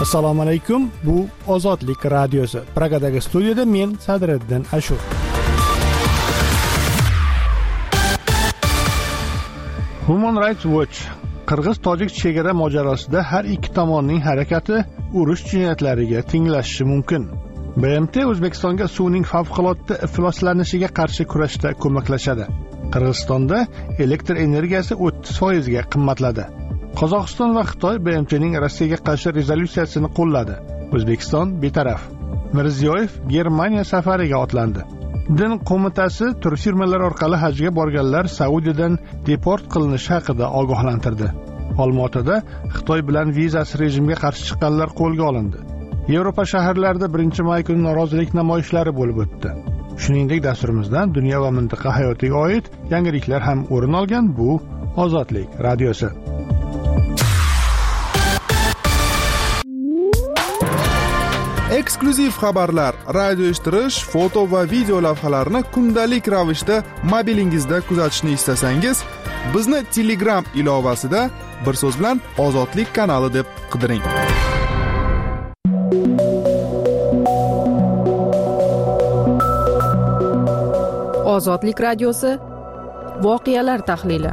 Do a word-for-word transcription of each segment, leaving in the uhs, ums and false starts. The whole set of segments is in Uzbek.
Assalomu alaykum. Bu Ozodlik radiosi. Pragadagi studiyada men Sadriddin Ashur. Human Rights Watch Qirg'iz-tojik chegara mojarosida har ikki tomonning harakati urush jinoyatlariga tenglashishi mumkin. B M T O'zbekistonga suvning favqulodda ifloslanishiga qarshi kurashda ko'maklashadi. Qirg'izistonda elektr energiyasi o'ttiz foiz ga qimmatladi. Qozog'iston va Xitoy B M T'ning Rossiyaga qarshi rezolyutsiyasini qo'lladi. O'zbekiston betaraf. Mirziyoyev Germaniya safariga otlandi. Din qo'mitasi turfirmalar orqali hajga borganlar Saudiyadan deport qilinishi haqida ogohlantirdi. Olmaotada Xitoy bilan vizasiz rejimga qarshi chiqqanlar qo'lga olindi. Yevropa shaharlarida birinchi may kuni norozilik namoyishlari bo'lib o'tdi. Shuningdek, dasturimizdan dunyo va mintaqa hayotiga oid yangiliklar ham o'rin olgan. Bu Ozodlik radiosi. Eksklyuziv xabarlar, radio eshittirish, foto va video lavhalarni kundalik ravishda mobilingizda kuzatishni istasangiz, bizni Telegram ilovasida bir so'z bilan Ozodlik kanali deb qidiring. Ozodlik radiosi voqealar tahlili.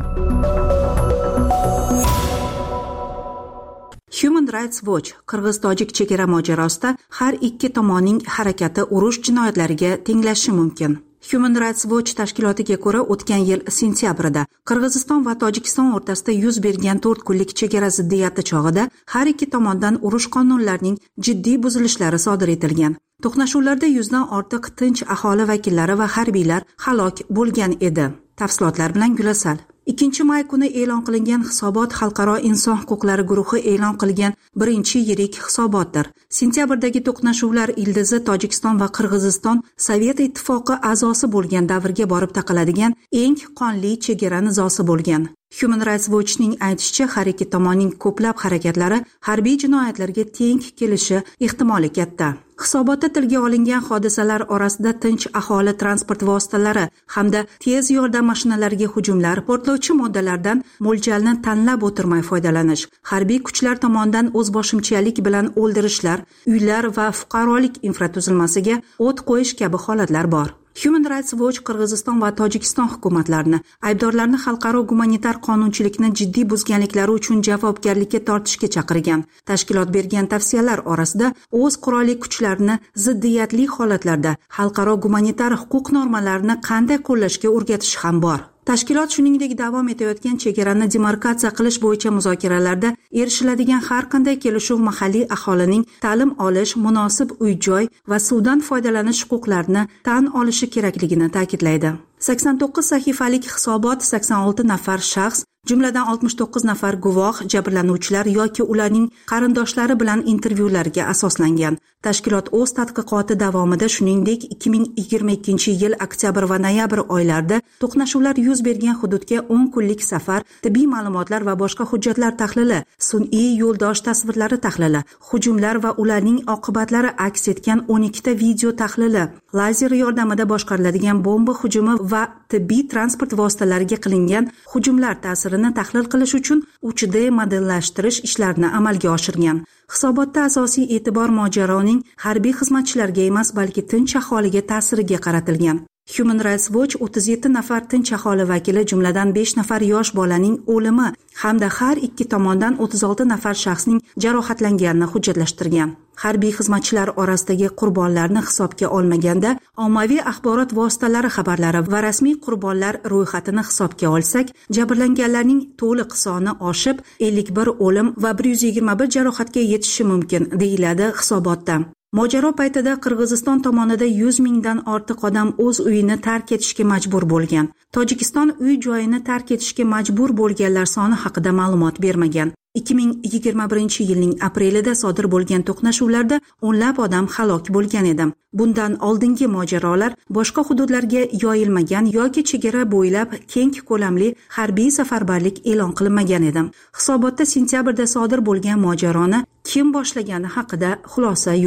Human Rights Watch Qirg'iz-tojik chegara mojarosida har ikki tomonning harakati urush jinoyatlariga tenglashishi mumkin. Human Rights Watch tashkilotiga ko'ra, o'tgan yil sentyabrida Qirg'iziston va Tojikiston o'rtasida yuz bergan to'rt kunlik chegara ziddiyati chog'ida har ikki tomondan urush qonunlarining jiddiy buzilishlari sodir etilgan. To'qnashuvlarda yuzdan ortiq tinch aholi vakillari va harbiylar halok bo'lgan edi. Tafsilotlar bilan Gulasal. ikkinchi may kuni e'lon qilingan hisobot Xalqaro inson huquqlari guruhi e'lon qilgan birinchi yirik hisobotdir. Sentyabrdagi to'qnashuvlar ildizi Tojikiston va Qirg'iziston Sovet ittifoqi a'zosi bo'lgan davrga borib taqaladigan eng qonli chegara nizosi bo'lgan. Human Rights Watch'ning aytishicha, har ikki tomonning ko'plab harakatlari harbiy jinoyatlarga teng kelishi ehtimoli katta. Hisobotda tilga olingan hodisalar orasida tinch aholi transport vositalari hamda tez yordam mashinalariga hujumlar, portlovchi moddalardan mo'ljalni tanlab o'tirmay foydalanish, harbiy kuchlar tomonidan o'zboshimchalik bilan o'ldirishlar, uylar va fuqarolik infratuzilmasiga o't qo'yish kabi holatlar bor. Human Rights Watch Qirg'iziston va Tojikiston hukumatlarini aybdorlarni xalqaro gumanitar qonunchilikni jiddiy buzganliklari uchun javobgarlikka tortishga chaqirgan. Tashkilot bergan tavsiyalar orasida o'z qurolli kuchlarini ziddiyatli holatlarda xalqaro gumanitar huquq normalarini qanday qo'llashga o'rgatish ham bor. Tashkilot shuningdek davom etayotgan chegarani demarkatsiya qilish bo'yicha muzokaralarda erishiladigan har qanday kelishuv mahalliy aholining ta'lim olish, munosib uy-joy va suvdan foydalanish huquqlarini tan olishi kerakligini ta'kidlaydi. sakson to'qqiz sahifalik hisobot sakson olti nafar shaxs, jumladan oltmish to'qqiz nafar guvoh, jabrlanuvchilar yoki ularning qarindoshlari bilan intervyularga asoslangan. Tashkilot o'z tadqiqoti davomida shuningdek ikki ming yigirma ikkinchi yil oktyabr va noyabr oylarida to'qnashuvlar yuz bergan hududga o'n kunlik safar, tibbiy ma'lumotlar va boshqa hujjatlar tahlili, sun'iy yo'ldosh tasvirlari tahlili, hujumlar va ularning oqibatlari aks etgan o'n ikkita video tahlili, lazer yordamida boshqariladigan bomba hujumi va tibbiy transport vositalariga qilingan hujumlar ta'sirini tahlil qilish uchun uch D modellashtirish ishlarini amalga oshirgan. Hisobotda asosiy e'tibor mojaroning harbiy xizmatchilarga emas, balki tinch aholiga ta'siriga qaratilgan. Human Rights Watch o'ttiz yetti nafar tinch aholi vakili, jumladan besh nafar yosh bolaning o'limi hamda har ikki tomondan o'ttiz olti nafar shaxsning jarohatlanganini hujjatlashtirgan. Harbiy xizmatchilar orasidagi qurbonlarni hisobga olmaganda, ommaviy axborot vositalari xabarlari va rasmiy qurbonlar ro'yxatini hisobga olsak, jabrlanganlarning to'liq soni oshib, ellik bir o'lim va bir yuz yigirma bir jarohatga yetishi mumkin, deyiladi hisobotda. Mojaro paytida Qirg'iziston tomonida yuz mingdan ortiq odam o'z uyini tark etishga majbur bo'lgan. Tojikiston uy joyini tark etishga majbur bo'lganlar soni haqida ma'lumot bermagan. ikki ming yigirma birinchi yilning aprelida sodir bo'lgan to'qnashuvlarda o'nlab odam halok bo'lgan edi. Bundan oldingi mojarolar boshqa hududlarga yoyilmagan yoki chegara bo'ylab keng ko'lamli harbiy safarbarlik e'lon qilinmagan edi. Hisobotda sentyabrda sodir bo'lgan mojaroni kim boshlagani haqida xulosa yo'q.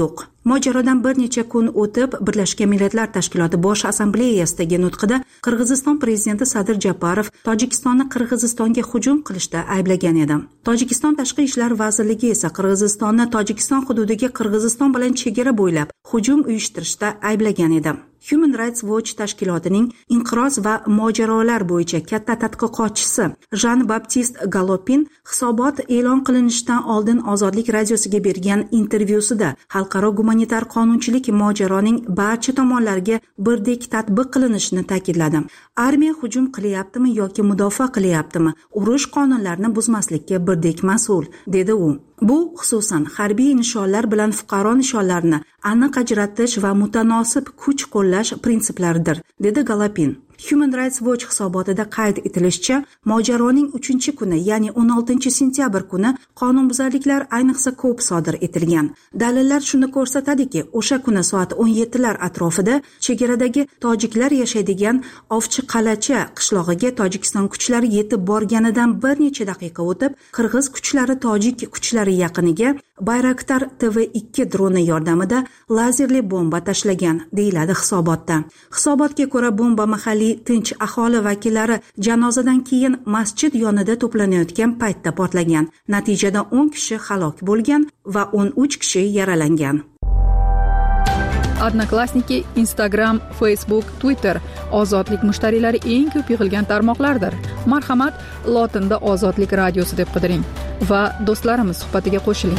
Mojarodan bir necha kun o'tib Birlashgan Millatlar Tashkiloti Bosh Assambleyasidagi nutqida Qirg'iziston prezidenti Sadir Japarov Tojikistonni Qirg'izistonga hujum qilishda ayblagan edi. Tojikiston Tashqi ishlar vazirligi esa Qirg'izistonni Tojikiston hududiga Qirg'iziston bilan chegara bo'ylab hujum uyushtirishda ayblagan edi. Human Rights Watch tashkilotining inqiroz va mojarolar bo'yicha katta tadqiqotchisi Jean-Baptiste Galopin hisobot e'lon qilinishidan oldin Ozodlik radiosiga bergan intervyusida xalqaro gumanitar qonunchilik mojaroning barcha tomonlarga birdek tatbiq qilinishini ta'kidladi. Armiya hujum qilyaptimi yoki mudofaa qilyaptimi, urush qonunlarini buzmaslikka birdek mas'ul, dedi u. Bu xususan harbiy nishonlar bilan fuqaro nishonlarini aniq ajratish va mutanosib kuch qo'llash prinsiplaridir, dedi Galopin. Human Rights Watch hisobotida qayd etilishicha, mojaroning uchinchi kuni, ya'ni o'n oltinchi sentyabr kuni qonunbuzarliklar ayniqsa ko'p sodir etilgan. Dalillar shuni ko'rsatadiki, o'sha kuni soat o'n yettilar atrofida chegaradagi tojiklar yashaydigan Ovchi Qalacha qishlog'iga Tojikiston kuchlari yetib borganidan bir necha daqiqa o'tib, qirg'iz kuchlari tojik kuchlari yaqiniga Bayraktar T V ikki droni yordamida lazerli bomba tashlagan, deyiladi hisobotda. Hisobotga ko'ra, bomba mahalliy tinch aholi vakillari janozadan keyin masjid yonida to'planayotgan paytda portlagan. Natijada o'n kishi halok bo'lgan va o'n uch kishi yaralangan. Odnoklassniki, Instagram, Facebook, Twitter ozodlik mushtariylari eng ko'p yig'ilgan tarmoqlardir. Marhamat, lotinda Ozodlik radiosi deb qidiring va do'stlarimiz suhbatiga qo'shiling.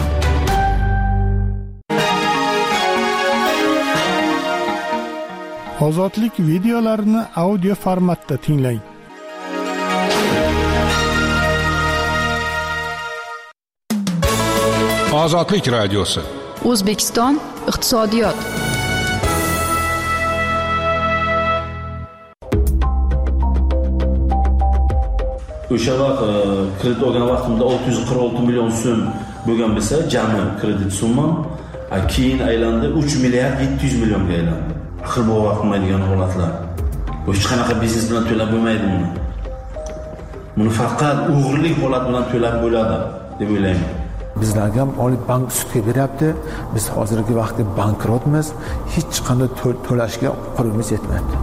Ozodlik videolarini audio formatda tinglang. Ozodlik radiosi. O'zbekiston iqtisodiyot. O'sha vaqt kredit olgan vaqtimda olti yuz qirq olti million so'm bo'lgan bo'lsa, jami kredit summam keyin aylandi uch milliard yetti yuz millionga aylandi. Axir bu vaqtmaydigan holatlar. Bu hech qanaqa biznes bilan to'lab bo'lmaydi buni. Buni faqat o'g'irlik holat bilan to'lab bo'ladi deb o'ylayman. Bizlarga ham Oliy bank sudga beryapti. Biz hozirgi vaqtda bankrotmiz. Hech qanday to'lashga qo'limiz yetmayapti.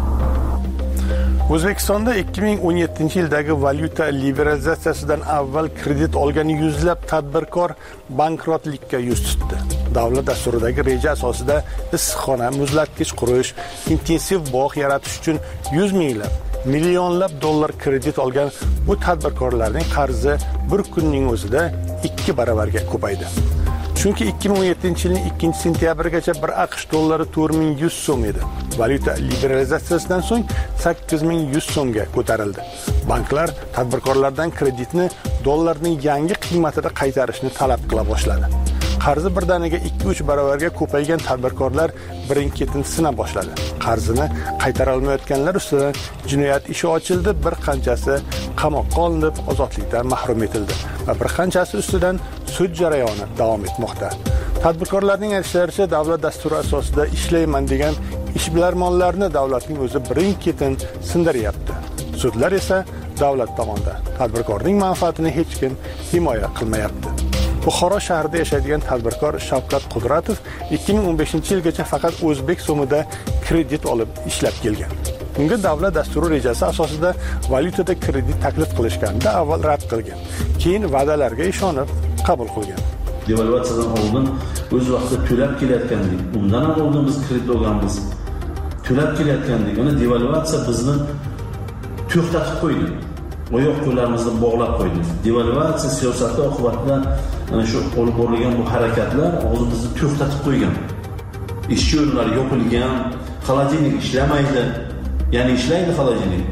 O'zbekistonda ikki ming o'n yettinchi yildagi valyuta liberalizatsiyasidan avval kredit olgan yuzlab tadbirkor bankrotlikka yuz tutdi. Davlat dasturidagi reja asosida issiqxona, muzlatkich qurish, intensiv bog' yaratish uchun yuz minglab, millionlab dollar kredit olgan bu tadbirkorlarning qarzi bir kunning o'zida ikki baravarga ko'paydi. Chunki ikki ming o'n yettinchi yilning ikkinchi sentyabrigacha bir AQSh dollari to'rt ming yuz so'm edi. Valyuta liberalizatsiyasidan so'ng sakkiz ming yuz so'mga ko'tarildi. Banklar tadbirkorlardan kreditni dollarning yangi qiymatida qaytarishni talab qila boshladi. Qarzi birdaniga ikki uch baravarga ko'paygan tadbirkorlar birin-ketin sina boshladi. Qarzini qaytara olmayotganlar ustidan jinoyat ishi ochildi, bir qanchasi qamoqqa olinib, ozodlikdan mahrum etildi va bir qanchasi ustidan sud jarayoni davom etmoqda. Tadbirkorlarning aytishlaricha, davlat dasturi asosida ishlayman degan ishbilarmonlarni davlatning o'zi birin-ketin sindiryapti. Sudlar esa davlat tomonidan tadbirkorning manfaatini hech kim himoya qilmayapti. Buxoro shahrida yashaydigan tadbirkor Shavkat Qudratov ikki ming o'n beshinchi yilgacha faqat o'zbek so'mida kredit olib ishlab kelgan. Unga davlat dasturi rejasi asosida valyutada kredit taklif qilishganda avval rad qilgan, keyin va'dalarga ishonib qabul qilgan. Devalvatsiyadan oldin o'z vaqtida to'lab kelayotgandik. Undan ham oldin biz kredit olganmiz. To'lab kelayotgandik. Uni devalvatsiya bizni to'xtatib qo'ydi. Oyoq qo'llarimizni bog'lab qo'ydi. Devalvatsiya siyosati oqibatida ana shu olib borilgan bu harakatlar o'zimizni to'xtatib qo'ygan. Ish o'rinlari yopilgan, xolodilnik ishlamaydi. Ya'ni ishlaydi xolodilnik.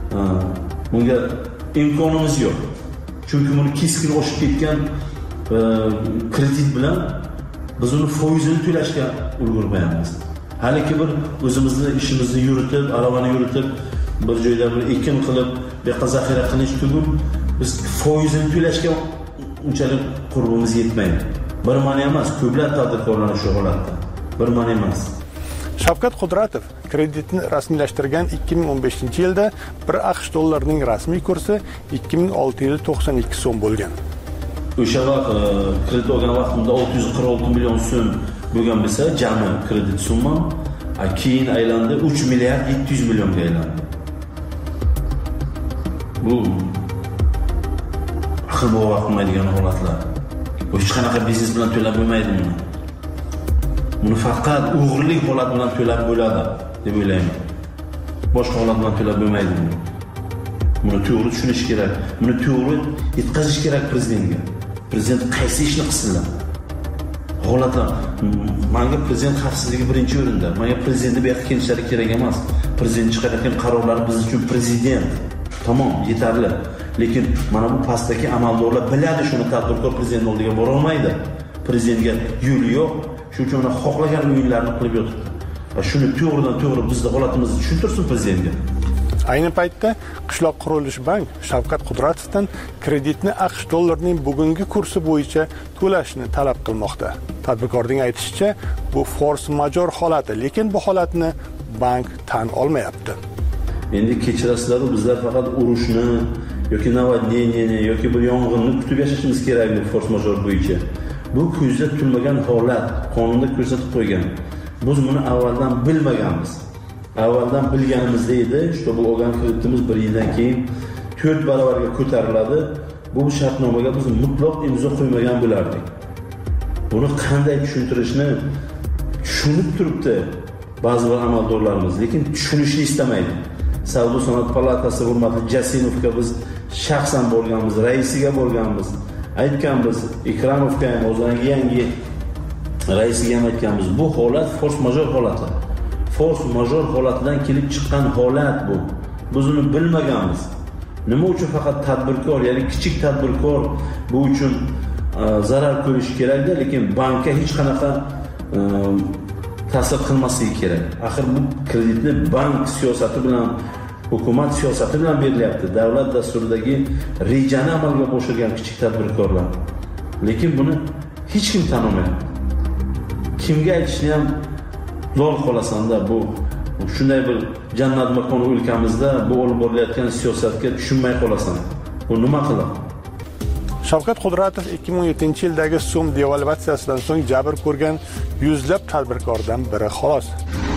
Bunga imkonimiz yo'q. Chunki buni keskin oshib ketgan kredit bilan biz uni foizini to'lashga ulgurmayapmiz. Haliki bir o'zimizni ishimizni yuritib, aravani yuritib, bir joyda bir ekin qilib, bu yoqqa zaxira qilish tugul biz foizini to'lashga unchalik qurbimiz yetmaydi. Bir mana emas, ko'plab tadbirkorlar shu holatda. Bir mana emas. Shavkat Qudratov kreditni rasmiylashtirgan ikki ming o'n beshinchi yilda bir AQSh dollarining rasmiy kursi ikki ming olti yuz to'qson ikki so'm bo'lgan. O'sha vaqt kredit olgan vaqtimda olti yuz qirq olti million so'm bo'lgan bo'lsa jami kredit summam keyin aylandi uch milliard yetti yuz millionga aylandi. Bu aql bovar qilmaydigan holatlar. Bu hech qanaqa biznes bilan to'lab bo'lmaydi buni. Buni faqat o'g'irlik holat bilan to'lab bo'ladi deb o'ylayman. Boshqa holat bilan to'lab bo'lmaydi buni. Buni to'g'ri tushunish kerak. Buni to'g'ri yetkazish kerak prezidentga. Prezident qaysi ishni qilsinlar? Holatlar, menga prezident xavfsizligi birinchi o'rinda. Menga prezidentni bu yoqqa kelishlari kerak emas. Prezident chiqarayotgan qarorlar biz uchun prezident. Tamom, yetarli. Lekin mana bu pastdagi amaldorlar biladi shuni tadbirkor prezident oldiga bora olmaydi. Prezidentga yo'li yo'q. Shuning uchun xohlagan o'yinlarni qilib yotibdi. Va shuni to'g'ridan to'g'ri bizning holatimizni tushuntirsin prezidentga. Ayni paytda Qishloq qurilish bank Shavkat Qudratovdan kreditni AQSh dollarining bugungi kursi bo'yicha to'lashni talab qilmoqda. Tadbirkorning aytishicha, bu force majeure holati, lekin bu holatni bank tan olmayapti. Endi kechirasizlar, bizlar faqat urushni yoki navadniyani yoki bir yong'inni kutib yashashimiz kerak bu force majeure bo'yicha. Bu ko'zda tutilmagan holat, qonunda ko'rsatib qo'ygan. Biz buni avvaldan bilmaganmiz. Avvaldan bilganimizda edi, shu bu olgan kreditimiz bir yildan keyin to'rt barobarga ko'tariladi. Bu shartnomaga biz mutlaq imzo qo'ymagan bo'lardik. Buni qanday tushuntirishni tushunib turibdi ba'zi bir amaldorlarimiz, lekin tushunishni istamaydi. Savdo sanoat palatasi hurmatli Jasinovga biz shaxsan bo'lganmiz, raisiga bo'lganmiz. Aytganmiz, Ikramovga ham o'zining yangi raisiga ham aytganmiz. Bu holat force majeure holati. Force majeure holatidan kelib chiqqan holat bu. Biz uni bilmaganmiz. Nima uchun faqat tadbirkor, ya'ni kichik tadbirkor bu uchun zarar ko'rish kerak-da, lekin bankka hech qanaqa ta'sir qilmasligi kerak. Axir bu kreditni bank siyosati bilan, hukumat siyosati bilan berilyapti. Davlat dasturidagi rejani amalga oshirgan kichik tadbirkorlar. Lekin buni hech kim tan olmayapti. Kimga aytishni ham lol qolasanda bu shunday bir jannat makon o'lkamizda bu olib borilayotgan siyosatga tushunmay qolasan. Bu nima qiladi? Shavkat Qudratov ikki ming o'n yettinchi yildagi so'm devalvatsiyasidan so'ng jabr ko'rgan yuzlab tadbirkordan biri xolos.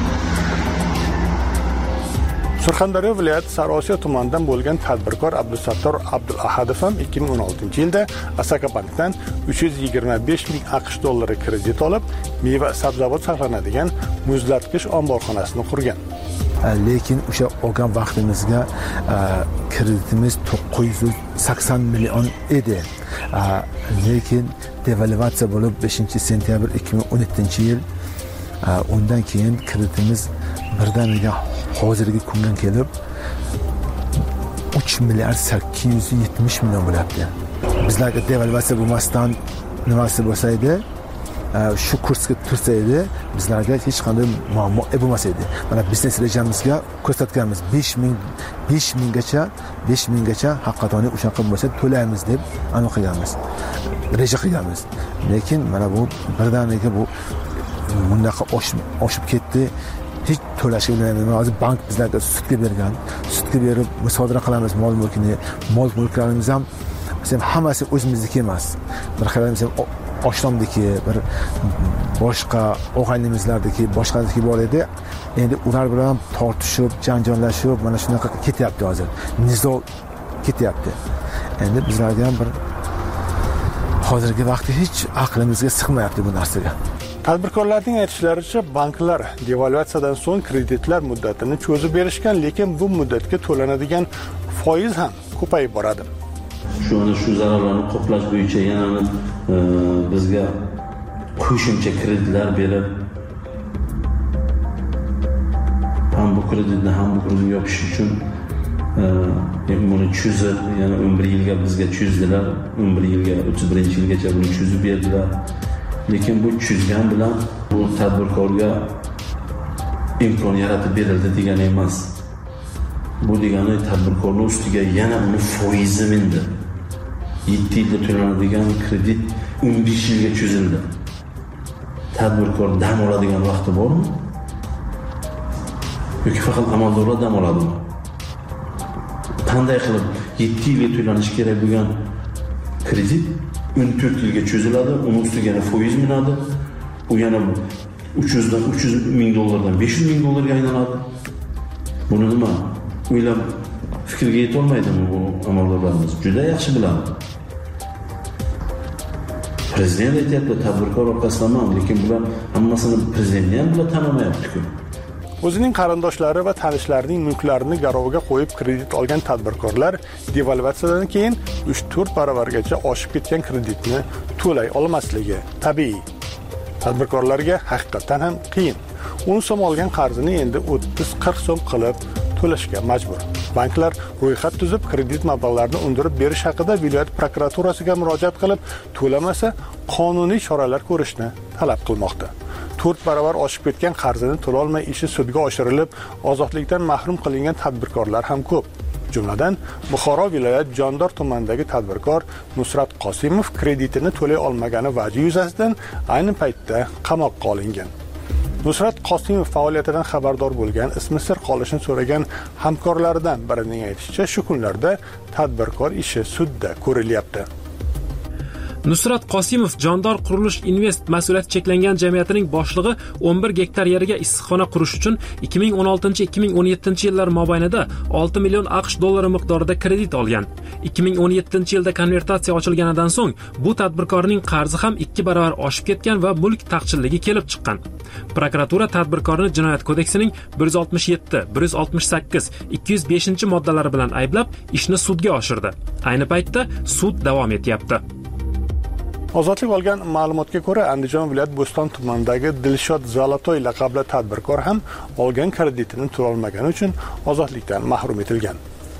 Surxondaryo viloyati Sariosiyo tumanidan bo'lgan tadbirkor Abdusattor Abdulahadov ham ikki ming o'n oltinchi yilda Asaka bankdan uch yuz yigirma besh ming AQSh dollari kredit olib, meva sabzavot saqlanadigan muzlatgich omborxonasini qurgan. Lekin o'sha olgan vaqtimizga kreditimiz to'qqiz yuz sakson million edi. Lekin devalvatsiya bo'lib beshinchi sentyabr ikki ming o'n yettinchi yil, undan keyin kreditimiz birdaniga hozirgi kunga kelib uch milliard sakkiz yuz yetmish million bo'lyapti. Bizlarga devalvatsiya bo'lmasdan nimasi bo'lsa edi, shu kursga tursa edi, bizlarga hech qanday muammo bo'lmas edi. Mana biznes rejamizga ko'rsatganmiz besh ming besh minggacha besh minggacha haqiqatan o'shaqa bo'lsa to'laymiz deb aniq qilganmiz. Reja qilganmiz. Lekin mana bu birdaniga bu bundaqa oshib oshib ketdi. Hech to'lashga bo'lmaydi. Hozir bank bizlarga sutga bergan, sutga berib musodara qilamiz mol mulkini, mol mulklarimiz ham sen hammasi o'zimizniki emas. Bir xayrimiz ham oshnomdiki, bir boshqa og'aynimizlardagi, boshqalarniki bor edi. Endi ular bilan tortishib, janjallashib, mana shunaqa ketyapti hozir. Nizo ketyapti. Endi bizlarga ham bir hozirgi vaqtda hech aqlimizga sig'mayapti bu narsaga. Tadbirkorlarning aytishlaricha, banklar devalvatsiyadan so'ng kreditlar muddatini cho'zib berishgan, lekin bu muddatga to'lanadigan foiz ham ko'payib boradi. Shu ana shu zararlarni qoplash bo'yicha yana e, bizga qo'shimcha kreditlar berib, ham bu kreditni ham bu kreditni yopish uchun e, buni cho'zib, yana o'n bir yilga bizga cho'zdilar, o'n bir yilga, o'ttiz birinchi yilgacha buni cho'zib berdilar. Lekin bu cho'zgan bilan bu tadbirkorga imkon yaratib berildi degani emas. Bu degani tadbirkorning ustiga yana uni foizi mindi. yetti yilda to'lanadigan kredit o'n besh yilga cho'zildi. Tadbirkor dam oladigan vaqti bormi? Yoki faqat amaldorlar dam oladimi? Qanday qilib yetti yilga to'lanishi kerak bo'lgan kredit o'n to'rt yilga cho'ziladi, uning ustiga yana foiz minadi. u yana uch yuzdan uch yuz ming dollardan besh yuz ming dollarga aylanadi. Buni nima? O'ylab fikrga yeta olmaydimi bu amaldorlarimiz? Juda yaxshi biladi. Prezident aytayapti, tadbirkor orqasidaman, lekin bular hammasini prezidentni ham bular tanimayapti-ku. O'zining qarindoshlari va tanishlarining mulklarini garovga qo'yib kredit olgan tadbirkorlar devalvatsiyadan keyin uch to'rt baravargacha oshib ketgan kreditni to'lay olmasligi tabiiy. Tadbirkorlarga haqiqatan ham qiyin. o'n so'm olgan qarzini endi o'ttiz qirq so'm qilib to'lashga majbur. Banklar ro'yxat tuzib kredit mablag'larini undirib berish haqida viloyat prokuraturasiga murojaat qilib, to'lamasa qonuniy choralar ko'rishni talab qilmoqda. to'rt baravar oshib ketgan qarzini to'la olmay ishi sudga oshirilib, ozodlikdan mahrum qilingan tadbirkorlar ham ko'p. Jumladan, Buxoro viloyat Jondor tumanidagi tadbirkor Nusrat Qosimov kreditini to'lay olmagani vajhi yuzasidan ayni paytda qamoqqa olingan. Nusrat Qosimov faoliyatidan xabardor bo'lgan, ismi sir qolishini so'ragan hamkorlaridan birining aytishicha, shu kunlarda tadbirkor ishi sudda ko'rilyapti. Nusrat Qosimov Jondor Qurilish Invest mas'uliyati cheklangan jamiyatining boshlig'i o'n bir gektar yeriga issiqxona qurish uchun ikki ming o'n oltinchi ikki ming o'n yettinchi yillar mobaynida olti million AQSh dollari miqdorida kredit olgan. ikki ming o'n yettinchi yilda konvertatsiya ochilganidan so'ng bu tadbirkorning qarzi ham ikki baravar oshib ketgan va mulk taqchilligi kelib chiqqan. Prokuratura tadbirkorni Jinoyat kodeksining bir yuz oltmish yetti, bir yuz oltmish sakkiz, ikki yuz beshinchi moddalari bilan ayblab, ishni sudga oshirdi. Ayni paytda sud davom etyapti. Ozodlik olgan ma'lumotga ko'ra, Andijon viloyat Bo'ston tumanidagi Dilshod Zalatoy laqabli tadbirkor ham olgan kreditini to'lay olmagani uchun ozodlikdan mahrum etilgan.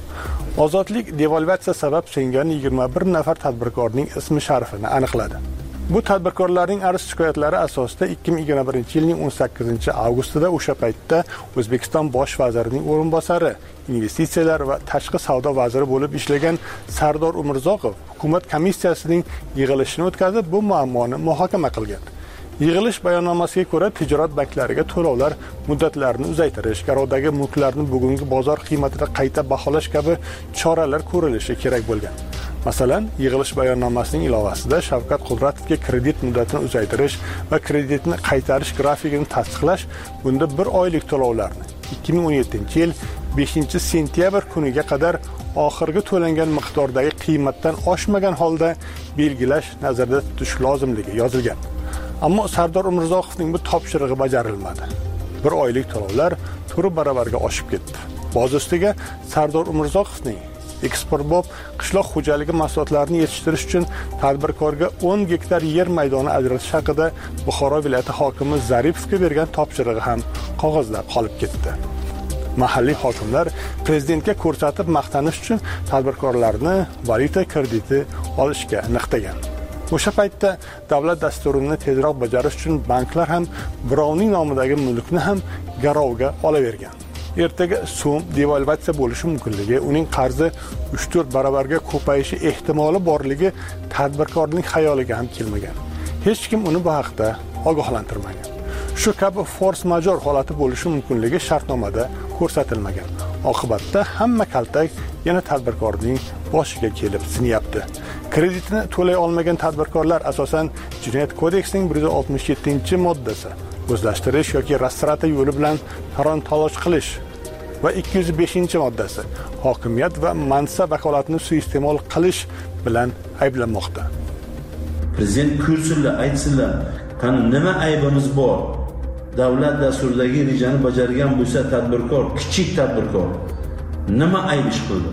Ozodlik devalvatsiya sabab singan yigirma bir nafar tadbirkorning ismi sharifini aniqladi. Bu tadbirkorlarning arz shikoyatlari asosida ikki ming yigirma birinchi yilning o'n sakkizinchi avgustida o'sha paytda O'zbekiston bosh vazirining o'rinbosari, investitsiyalar va tashqi savdo vaziri bo'lib ishlagan Sardor Umurzoqov hukumat komissiyasining yig'ilishini o'tkazib, bu muammoni muhokama qilgan. Yig'ilish bayonnomasiga ko'ra, tijorat banklariga to'lovlar muddatlarini uzaytirish, garovdagi mulklarni bugungi bozor qiymatida qayta baholash kabi choralar ko'rilishi kerak bo'lgan. Masalan, yig'ilish bayonnomasining ilovasida Shavkat Qudratovga kredit muddatini uzaytirish va kreditni qaytarish grafikini tasdiqlash, bunda bir oylik to'lovlarni ikki ming o'n yettinchi yil beshinchi sentyabr kuniga qadar oxirgi to'langan miqdordagi qiymatdan oshmagan holda belgilash nazarda tutish lozimligi yozilgan. Ammo Sardor Umurzoqovning bu topshirig'i bajarilmadi. Bir oylik to'lovlar to'rt baravarga oshib ketdi. Boz ustiga Sardor Umurzoqovning eksportbop qishloq xo'jaligi mahsulotlarini yetishtirish uchun tadbirkorga o'n gektar yer maydoni ajratish haqida Buxoro viloyati hokimi Zaripovga bergan topshirig'i ham qog'ozda qolib ketdi. Mahalliy hokimlar prezidentga ko'rsatib maqtanish uchun tadbirkorlarni valyuta krediti olishga niqtagan. O'sha paytda davlat dasturini tezroq bajarish uchun banklar ham birovning nomidagi mulkni ham garovga olavergan. Ertaga so'm devalvatsiya bo'lishi mumkinligi, uning qarzi uch to'rt baravarga ko'payishi ehtimoli borligi tadbirkorning xayoliga ham kelmagan. Hech kim uni bu haqda ogohlantirmagan. Shu kabi force majeure holati bo'lishi mumkinligi shartnomada ko'rsatilmagan. Oqibatda hamma kaltak yana tadbirkorning boshiga kelib sinyapti. Kreditini to'lay olmagan tadbirkorlar asosan Jinoyat kodeksining bir yuz oltmish yettinchi moddasi o'zlashtirish yoki rastrata yo'li bilan talon-taroj qilish va ikki yuz beshinchi moddasi hokimiyat va mansab vakolatini suiiste'mol qilish bilan ayblanmoqda. Prezident ko'rsinlar, aytsinlar, qani nima aybimiz bor? Davlat dasturidagi rejani bajargan bo'lsa tadbirkor, kichik tadbirkor nima ayb ish qildi?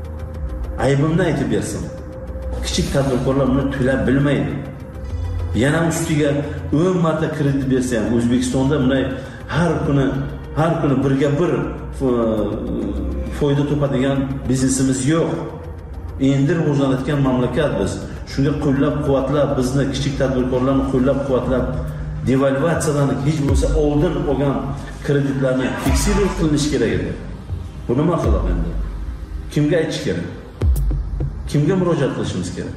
Aybimni aytib bersin. Kichik tadbirkorlar buni to'lab bilmaydi. Yana ustiga o'n marta kredit bersa ham O'zbekistonda bunday har kuni har kuni birga bir foyda topadigan biznesimiz yo'q. Endi rivojlanayotgan mamlakat biz. Shunga qo'llab-quvvatlab, bizni kichik tadbirkorlarni qo'llab-quvvatlab, devalvatsiyadan hech bo'lsa oldin olgan kreditlarni fiksировать qilinish kerak edi. Bu nima qiladi endi? Kimga aytish kerak? Kimga murojaat qilishimiz kerak?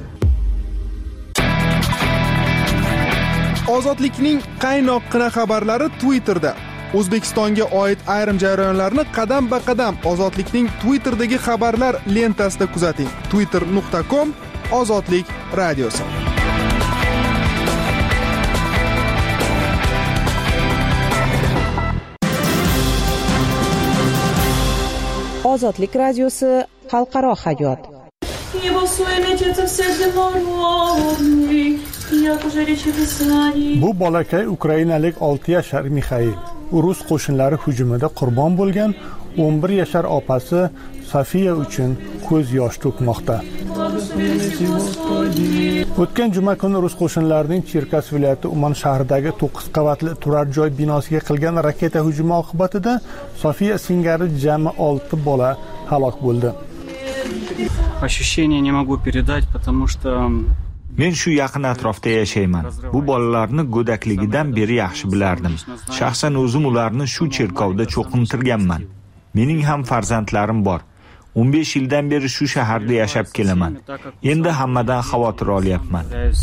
Ozodlikning qaynoqqina xabarlari Twitterda. O'zbekistonga oid ayrim jarayonlarni qadam-ba-qadam Ozodlikning Twitterdagi xabarlar lentasida kuzating. twitter nuqta com Ozodlik radiosi. Ozodlik radiosi xalqaro hayot. Bu bolakay ukrainalik olti yashar Mixail. Rus qo'shinlari hujumida qurbon bo'lgan o'n bir yashar opasi Sofiya uchun ko'z yosh to'kmoqda. O'tgan juma kuni Rus qo'shinlarining Cherkas viloyati Uman shahridagi to'qqiz qavatli turar joy binosiga qilgan raketa hujumi oqibatida Sofiya singari jami olti bola halok bo'ldi. Ощущение не могу передать, потому что Men shu yaqin atrofda yashayman. Bu bolalarni go'dakligidan beri yaxshi bilardim. Shaxsan o'zim ularni shu cherkovda cho'qintirganman. Mening ham farzandlarim bor. o'n besh yildan beri shu shaharda yashab kelaman. Endi hammadan xavotir olyapman.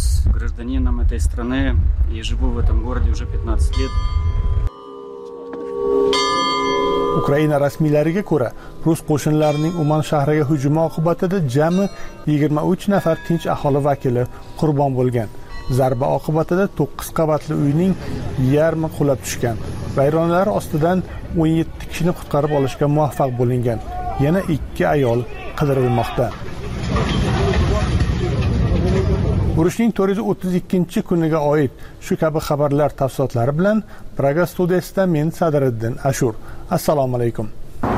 Ukraina rasmiylariga ko'ra, Rus qo'shinlarining Uman shahriga hujumi oqibatida jami yigirma uch nafar tinch aholi vakili qurbon bo'lgan. Zarba oqibatida to'qqiz qavatli uyning yarmi qulab tushgan. Vayronalar ostidan o'n yetti kishini qutqarib olishga muvaffaq bo'lingan. Yana ikki ayol qidirilmoqda. Urushning to'rt yuz o'ttiz ikkinchi kuniga oid shu kabi xabarlar tafsilotlari bilan Praga studiyasida men Sadriddin Ashur. Assalomu alaykum.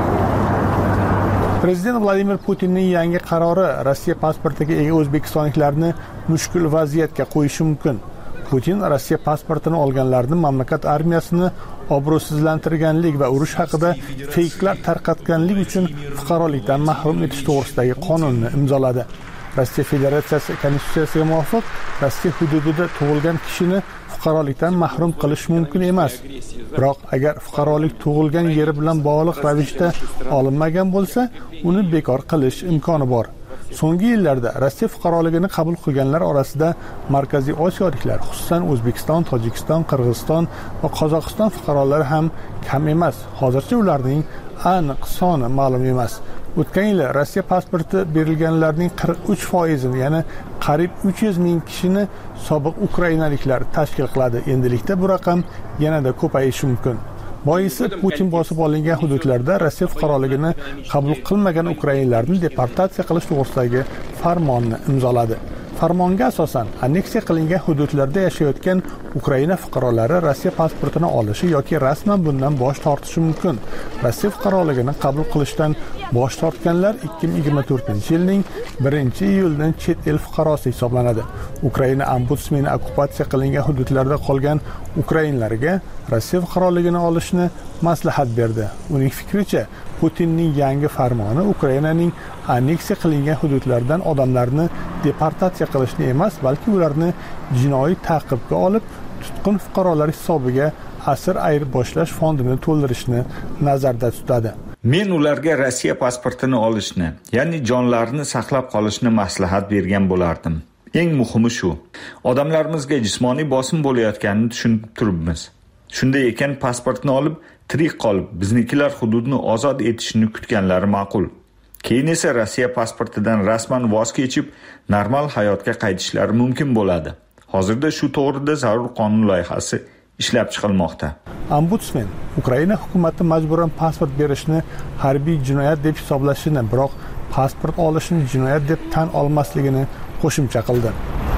Prezident Vladimir Putinning yangi qarori Rossiya pasportiga ega o'zbekistonliklarni mushkul vaziyatga qo'yishi mumkin. Putin Rossiya pasportini olganlarni mamlakat armiyasini obro'sizlantirganlik va urush haqida feyklar tarqatganlik uchun fuqarolikdan mahrum etish to'g'risidagi qonunni imzoladi. Rossiya Federatsiyasi konstitutsiyasiga muvofiq Rossiya hududida tug'ilgan kishini fuqarolikdan mahrum qilish mumkin emas. Biroq agar fuqarolik tug'ilgan yeri bilan bog'liq ravishda olinmagan bo'lsa, uni bekor qilish imkoni bor. So'nggi yillarda Rossiya fuqaroligini qabul qilganlar orasida Markaziy Osiyoliklar, xususan O'zbekiston, Tojikiston, Qirg'iziston va Qozog'iston fuqarolari ham kam emas. Hozircha ularning aniq soni ma'lum emas. O'tgan yil Rossiya pasporti berilganlarning qirq uch foizini, ya'ni qariyb uch yuz ming kishini sobiq ukrainaliklar tashkil qiladi. Endilikda bu raqam yanada ko'payishi mumkin. Boisi Putin bosib olingan hududlarda Rossiya fuqaroligini qabul qilmagan ukrainlarni deportatsiya qilish to'g'risidagi farmonni imzoladi. Farmonga asosan anneksiya qilingan hududlarda yashayotgan Ukraina fuqarolari Rossiya pasportini olishi yoki rasman bundan bosh tortishi mumkin. Rossiya fuqaroligini qabul qilishdan bosh tortganlar ikki ming yigirma to'rtinchi yilning birinchi iyuldan chet el fuqarosi hisoblanadi. Ukraina ombudsmeni okkupatsiya qilingan hududlarda qolgan ukrainlarga Rossiya fuqaroligini olishni maslahat berdi. Uning fikricha, Putinning yangi farmoni Ukrainaning anneksiya qilingan hududlardan odamlarni deportatsiya qilishni emas, balki ularni jinoiy ta'qibga olib, tutqun fuqarolar hisobiga asir ayirib boshlash fondini to'ldirishni nazarda tutadi. Men ularga Rossiya pasportini olishni, ya'ni jonlarini saqlab qolishni maslahat bergan bo'lardim. Eng muhimi shu, odamlarimizga jismoniy bosim bo'layotganini tushunib turibmiz. Shunday ekan, pasportni olib, tirik qolib, biznikilar hududni ozod etishini kutganlari ma'qul. Keyin esa Rossiya pasportidan rasman voz kechib, normal hayotga qaytishlari mumkin bo'ladi. Hozirda shu to'g'rida zarur qonun loyihasi ishlab chiqilmoqda. Ombudsman Ukraina hukumati majburan pasport berishni harbiy jinoyat deb hisoblashini, biroq pasport olishni jinoyat deb tan olmasligini qo'shimcha qildi.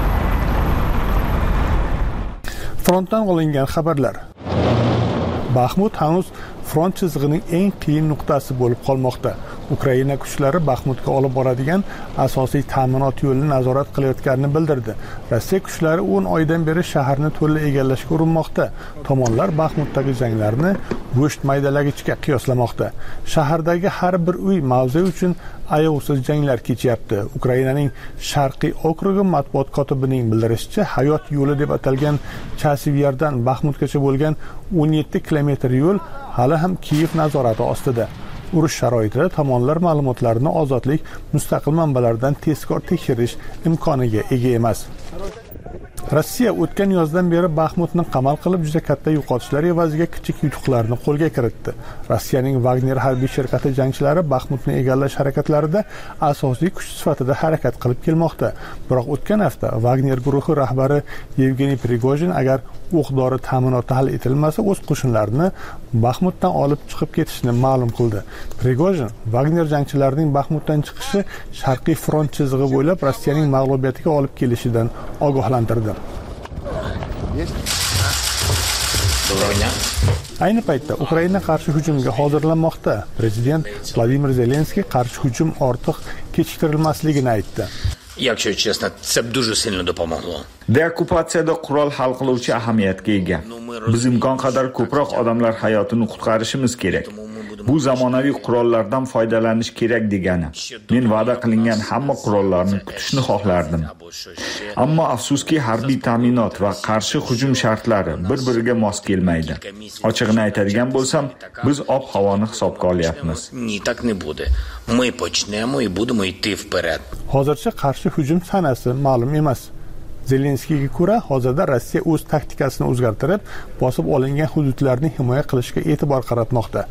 Frontdan olingan xabarlar. Baxmut hanuz front chizig'ining eng qiyin nuqtasi bo'lib qolmoqda. Ukraina kuchlari Baxmutga olib boradigan asosiy ta'minot yo'lini nazorat qilayotganini bildirdi. Rossiya kuchlari o'n oydan beri shaharni to'la egallashga urinmoqda. Tomonlar Baxmutdagi janglarni go'sht maydalagichga qiyoslamoqda. Shahardagi har bir uy mavze uchun ayovsiz janglar kechyapti. Ukrainaning Sharqiy okrugi matbuot kotibining bildirishicha, hayot yo'li deb atalgan Chasivyardan Baxmutgacha bo'lgan o'n yetti kilometr yo'l hali ham Kiyev nazorati ostida. Urush sharoitida tomonlar ma'lumotlarini ozodlik mustaqil manbalardan tezkor tekshirish imkoniga ega emas. Rossiya o'tgan yozdan beri Baxmutni qamal qilib juda katta yo'qotishlar evaziga kichik yutuqlarni qo'lga kiritdi. Rossiyaning Wagner harbiy shirkati jangchilari Baxmutni egallash harakatlarida asosiy kuch sifatida harakat qilib kelmoqda. Biroq o'tgan hafta Wagner guruhi rahbari Yevgeniy Prigojin agar o'q-dori ta'minoti hal etilmasa, o'z qo'shinlarini Baxmutdan olib chiqib ketishini ma'lum qildi. Prigojin Wagner jangchilarining Baxmutdan chiqishi Sharqiy front chizig'i bo'ylab Rossiyaning mag'lubiyatiga olib kelishidan ogohlantirdi. Ayni paytda Ukraina qarshi hujumga hozirlanmoqda. Prezident Vladimir Zelenskiy qarshi hujum ortiq kechiktirilmasligini aytdi. Якщо чесно, це б дуже сильно допомогло. Deokupatsiyada qurol hal qiluvchi ahamiyatga ega. Biz imkon qadar ko'proq odamlar hayotini qutqarishimiz kerak. Bu zamonaviy qurollardan foydalanish kerak degani. Men va'da qilingan hamma qurollarni kutishni xohlardim. Ammo afsuski harbiy ta'minot va qarshi hujum shartlari bir-biriga mos kelmaydi. Ochig'ini aytadigan bo'lsam, biz ob-havoni hisobga olyapmiz. Ні, так не буде. Ми почнемо і будемо йти вперед. Hozircha qarshi hujum sanasi ma'lum emas. Zelenskiyga ko'ra, hozirda Rossiya o'z taktikasini o'zgartirib, bosib olingan hududlarni himoya qilishga e'tibor qaratmoqda.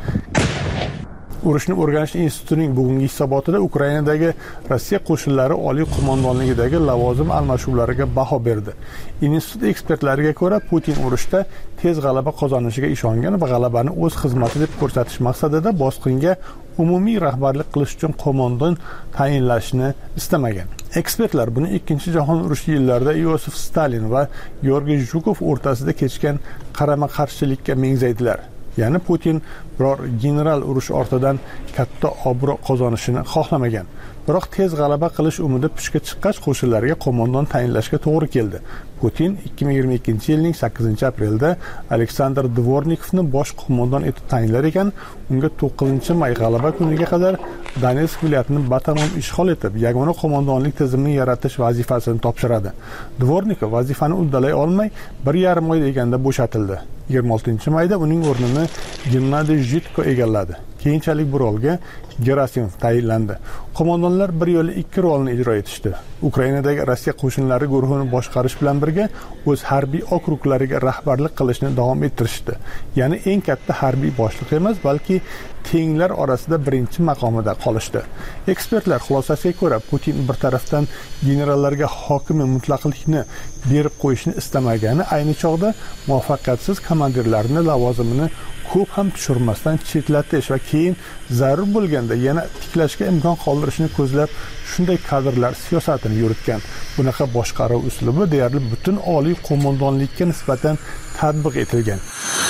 Urushni o'rganish institutining bugungi hisobotida Ukrainadagi Rossiya qo'shinlari oliy qo'mondonligidagi lavozim almashuvlariga baho berdi. Institut ekspertlariga ko'ra, Putin urushda tez g'alaba qozonishiga ishongan va g'alabani o'z xizmati deb ko'rsatish maqsadida bosqinga umumiy rahbarlik qilish uchun qo'mondon tayinlashni istamagan. Ekspertlar buni Ikkinchi jahon urushi yillarida Iosif Stalin va Georgiy Zhukov o'rtasida kechgan qarama-qarshilikka mengzaydilar. Ya'ni Putin biror general urush ortidan katta obro' qozonishini xohlamagan. Biroq tez g'alaba qilish umidi pushga chiqqach, qo'shinlarga qo'mondon tayinlashga to'g'ri keldi. Putin ikki ming yigirma ikkinchi yilning sakkizinchi aprelda Aleksandr Dvornikovni bosh qo'mondon etib tayinlar ekan, unga to'qqizinchi may g'alaba kuniga qadar Donetsk viloyatini batamom ishg'ol etib, yagona qo'mondonlik tizimini yaratish vazifasini topshiradi. Dvornikov vazifani uddalay olmay, bir yarim oy deganda bo'shatildi. yigirma oltinchi mayda uning o'rnini Gennadiy Zhitko egalladi. Keyinchalik bu rolga Gerasimov tayinlandi. Qo'mondonlar bir yo'la ikki rolni ijro etishdi. Ukrainadagi Rossiya qo'shinlari guruhini boshqarish bilan birga o'z harbiy okruglariga rahbarlik qilishni davom ettirishdi. Ya'ni eng katta harbiy boshliq emas, balki tenglar orasida birinchi maqomida qolishdi. Ekspertlar xulosasiga ko'ra, Putin bir tarafdan generallarga hokimi mutlaqlikni berib qo'yishni istamagani, ayni chog'da muvaffaqiyatsiz komandirlarni lavozimini ko'p ham tushirmasdan chetlatish va keyin zarur bo'lganda yana tiklashga imkon qoldirishni ko'zlab shunday kadrlar siyosatini yuritgan. Bunaqa boshqaruv uslubi deyarli butun oliy qo'mondonlikka nisbatan tatbiq etilgan.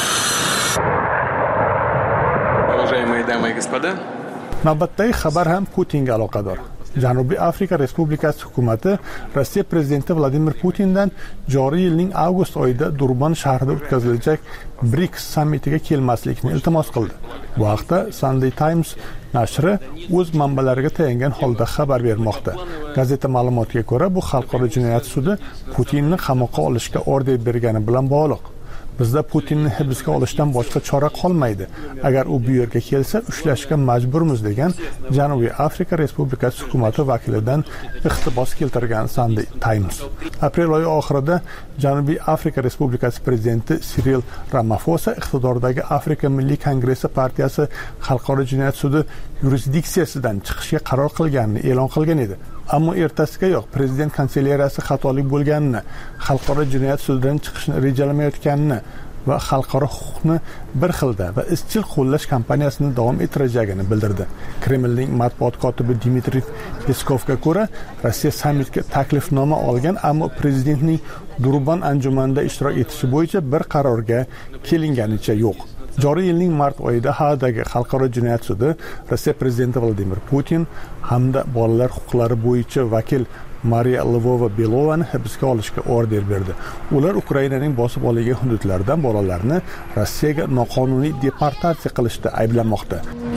Уважаемые дамы и господа, navbatdagi xabar ham Putinga aloqador. Janubiy Afrika Respublikasi hukumati Rossiya prezidenti Vladimir Putindan joriy yilning avgust oyida Durban shahrida o'tkazilajak BRICS sammitiga kelmaslikni iltimos qildi. Bu haqda Sunday Times nashri o'z manbalariga tayangan holda xabar bermoqda. Gazeta ma'lumotiga ko'ra, bu xalqaro jinoyat sudi Putinni qamoqqa olishga order bergani bilan bog'liq. Bizda Putinni hibsga olishdan boshqa chora qolmaydi. Agar u bu yerga kelsa, ushlashga majburmiz degan Janubiy Afrika Respublikasi hukumati vakilidan iqtibos keltirgan Sunday Times. Aprel oyi oxirida Janubiy Afrika Respublikasi prezidenti Cyril Ramaphosa iqtidordagi Afrika Milliy Kongressi partiyasi xalqaro jinoyat sudi yurisdiksiyasidan chiqishga qaror qilganini e'lon qilgan edi. Ammo ertasigayoq prezident kanselyariyasi xatolik bo'lganini, xalqaro jinoyat sudidan chiqishni rejalamayotganini va xalqaro huquqni bir xilda va izchil qo'llash kampaniyasini davom ettirajagini bildirdi. Kremlning matbuot kotibi Dmitriy Peskovga ko'ra, Rossiya sammitga taklifnoma olgan, ammo prezidentning Durban anjumanida ishtirok etishi bo'yicha bir qarorga kelinganicha yo'q. Joriy yilning mart oyida Haagdagi xalqaro jinoyat sudi Rossiya prezidenti Vladimir Putin hamda bolalar huquqlari bo'yicha vakil Mariya Lvova-Belovani hibsga olishga order berdi. Ular Ukrainaning bosib olingan hududlaridan bolalarni Rossiyaga noqonuniy deportatsiya qilishda ayblanmoqda.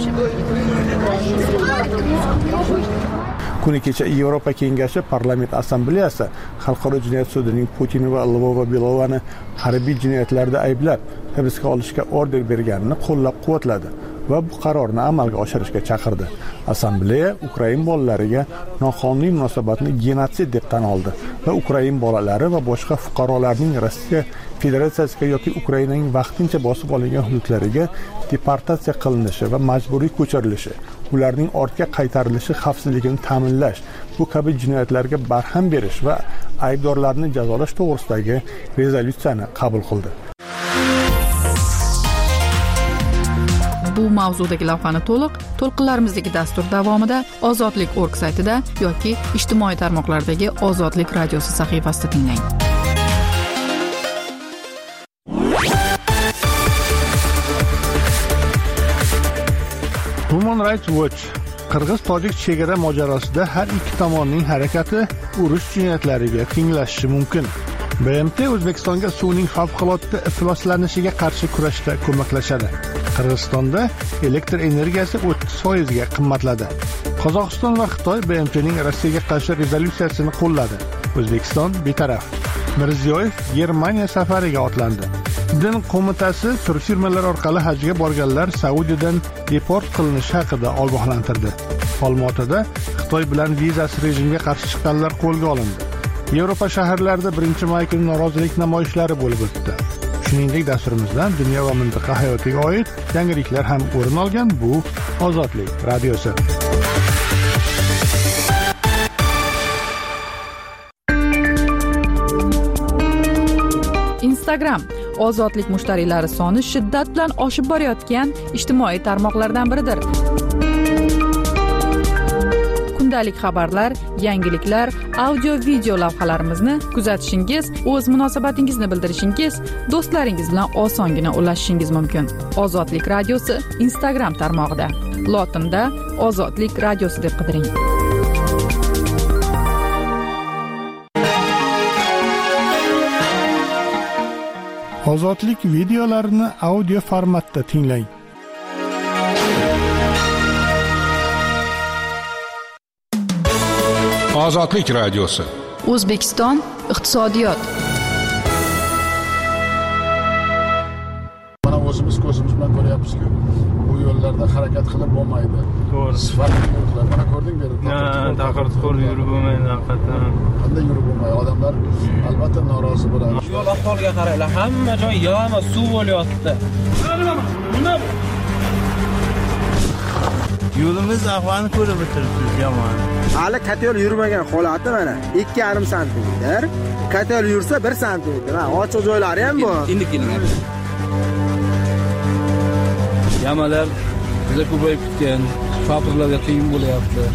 Kuni kecha Yevropa Kengashi parlament assambleyasi xalqaro jinoyat sudining Putin va Lvova-Belovani harbiy jinoyatlarda ayblab hibsga olishga order berganini qo'llab-quvvatladi. va bu qarorni amalga oshirishga chaqirdi. Assambleya Ukrain bolalariga noqonuniy munosabatni genotsid deb tan oldi va Ukrain bolalari va boshqa fuqarolarning Rossiya Federatsiyasiga yoki Ukrainaning vaqtincha bosib olingan hududlariga deportatsiya qilinishi va majburiy ko'chirilishi, ularning ortga qaytarilishi xavfsizligini ta'minlash, bu kabi jinoyatlarga barham berish va aybdorlarni jazolash to'g'risidagi rezolyutsiyani qabul qildi. Bu mavzudagi lavhani to'liq to'lqinlarimizdagi dastur davomida Ozodlik nokta org saytida yoki ijtimoiy tarmoqlardagi Ozodlik radiosi sahifasida tinglang. Human Rights Watch Qirg'iz-tojik chegara mojarosida har ikki tomonning harakati urush jinoyatlariga tenglashishi mumkin. B M T O'zbekistonga suvning favqulodda ifloslanishiga qarshi kurashda ko'maklashadi. Qirg'izistonda elektr energiyasi o'ttiz foiz ga qimmatladi. Qozog'iston va Xitoy B M T'ning Rossiyaga qarshi rezolyutsiyasini qo'lladi. O'zbekiston betaraf. Mirziyoyev Germaniya safariga otlandi. Din qo'mitasi turfirmalar orqali hajga borganlar Saudiyadan deport qilinishi haqida ogohlantirdi. Olmaotada Xitoy bilan vizasiz rejimga qarshi chiqqanlar qo'lga olindi. Yevropa shaharlarida birinchi may kuni norozilik namoyishlari bo'lib o'tdi. Shuningdek, dasturimizdan dunyo va mintaqa hayotiga oid yangiliklar ham o'rin olgan. Bu Ozodlik radiosi. Instagram Ozodlik mushtariylari soni shiddat bilan oshib borayotgan ijtimoiy tarmoqlardan biridir. Kundalik xabarlar, yangiliklar, audio video lavhalarimizni kuzatishingiz, o'z munosabatingizni bildirishingiz, do'stlaringiz bilan osongina ulashishingiz mumkin. Ozodlik radiosi Instagram tarmog'ida. Lotinda Ozodlik radiosi deb qidiring. Ozodlik videolarini audio formatda tinglang. Ozodlik radiosi. O'zbekiston iqtisodiyot. Mana o'zimiz ko'zimiz bilan ko'ryapmiz-ku, bu yo'llarda harakat qilib bo'lmaydi. To'g'ri. Sifatli yo'llar. Mana ko'rding berib. Ha, taqir-tuqir yurib bo'lmaydi haqiqatan. Qanday yurib bo'lmaydi? Odamlar albatta norozi bo'ladi. Yo'l ahvoliga qaranglar, hamma joy yama suv bo'lyapti. Yo'limiz ahvolini ko'rib o'tiribsiz, yomon. Hali katel yurmagan holati mana ikki yarim santimetr, katel yursa bir santimetr. Ha, ochiq joylari ham bor. Endi keling. Yamalar juda ko'payib ketgan, fabrikalarga qiyin bo'lyapti.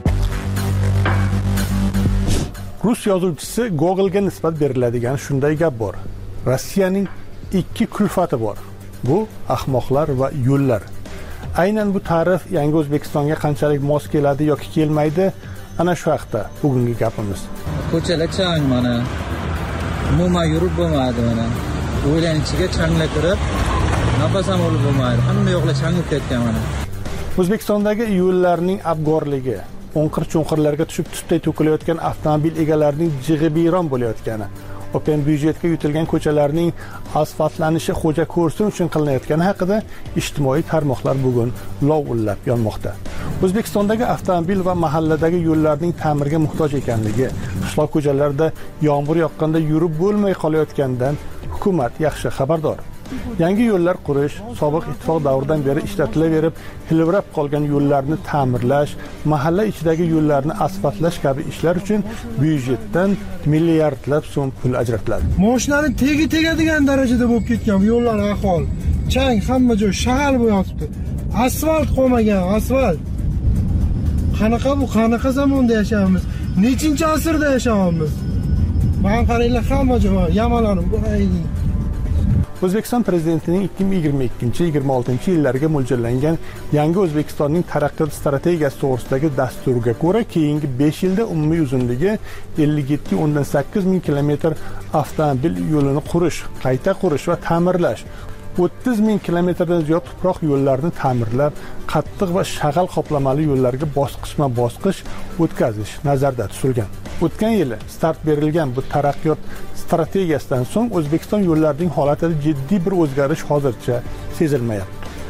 Rus yozuvchisi Google'ga nisbat beriladigan shunday gap bor. Rossiyaning ikki kulfati bor. Bu ahmoqlar va yo'llar. Aynan bu ta'rif yangi O'zbekistonga qanchalik mos keladi yoki kelmaydi, ana shu haqda bugungi gapimiz. Ko'chalar chang mana. Umuman yurib bo'lmaydi mana. O'ylan ichiga changlar kirib, nafas ham olib bo'lmaydi. Hamma yoqlar changib ketgan mana. O'zbekistondagi yo'llarning abgorligi, o'nqir-cho'nqirlarga tushib tutday to'kilayotgan avtomobil egalarining jig'ibiyron bo'layotgani, open byudjetga yutilgan ko'chalarning asfaltlanishi xo'ja ko'rsin uchun qilinayotgani haqida ijtimoiy tarmoqlar bugun lovullab yonmoqda. O'zbekistondagi avtomobil va mahalladagi yo'llarning ta'mirga muhtoj ekanligi, qishloq ko'chalarida yomg'ir yoqqanda yurib bo'lmay qolayotganidan hukumat yaxshi xabardor. Yangi yo'llar qurish, sobiq ittifoq davridan beri ishlatilaverib, hilvirab qolgan yo'llarni ta'mirlash, mahalla ichidagi yo'llarni asfaltlash kabi ishlar uchun byudjetdan milliardlab so'm pul ajratiladi. Mashinaning tegi tegadigan darajada bo'lib ketgan yo'llar ahvol. Chang, hamma joy shag'al bo'lyapti. Asfalt qolmagan, asfalt. Qanaqa bu, qanaqa zamonda yashayapmiz? Nechinchi asrda yashayapmiz? Mana qaranglar, hamma joy yamalanib bo'ladi. O'zbekiston prezidentining ikki ming yigirma ikkinchi yigirma oltinchi yillarga mo'ljallangan yangi O'zbekistonning taraqqiyot strategiyasi to'g'risidagi dasturga ko'ra, keyingi besh yilda umumiy uzunligi ellik yetti o'ndan sakkiz ming kilometr avtomobil yo'lini qurish, qayta qurish va ta'mirlash, o'ttiz ming kilometrdan ziyod tuproq yo'llarni ta'mirlab, qattiq va shag'al qoplamali yo'llarga bosqichma-bosqich o'tkazish nazarda tutilgan. O'tgan yili start berilgan bu taraqqiyot strategiyasidan so'ng O'zbekiston yo'llarining holatida jiddiy bir o'zgarish hozircha sezilmayapti.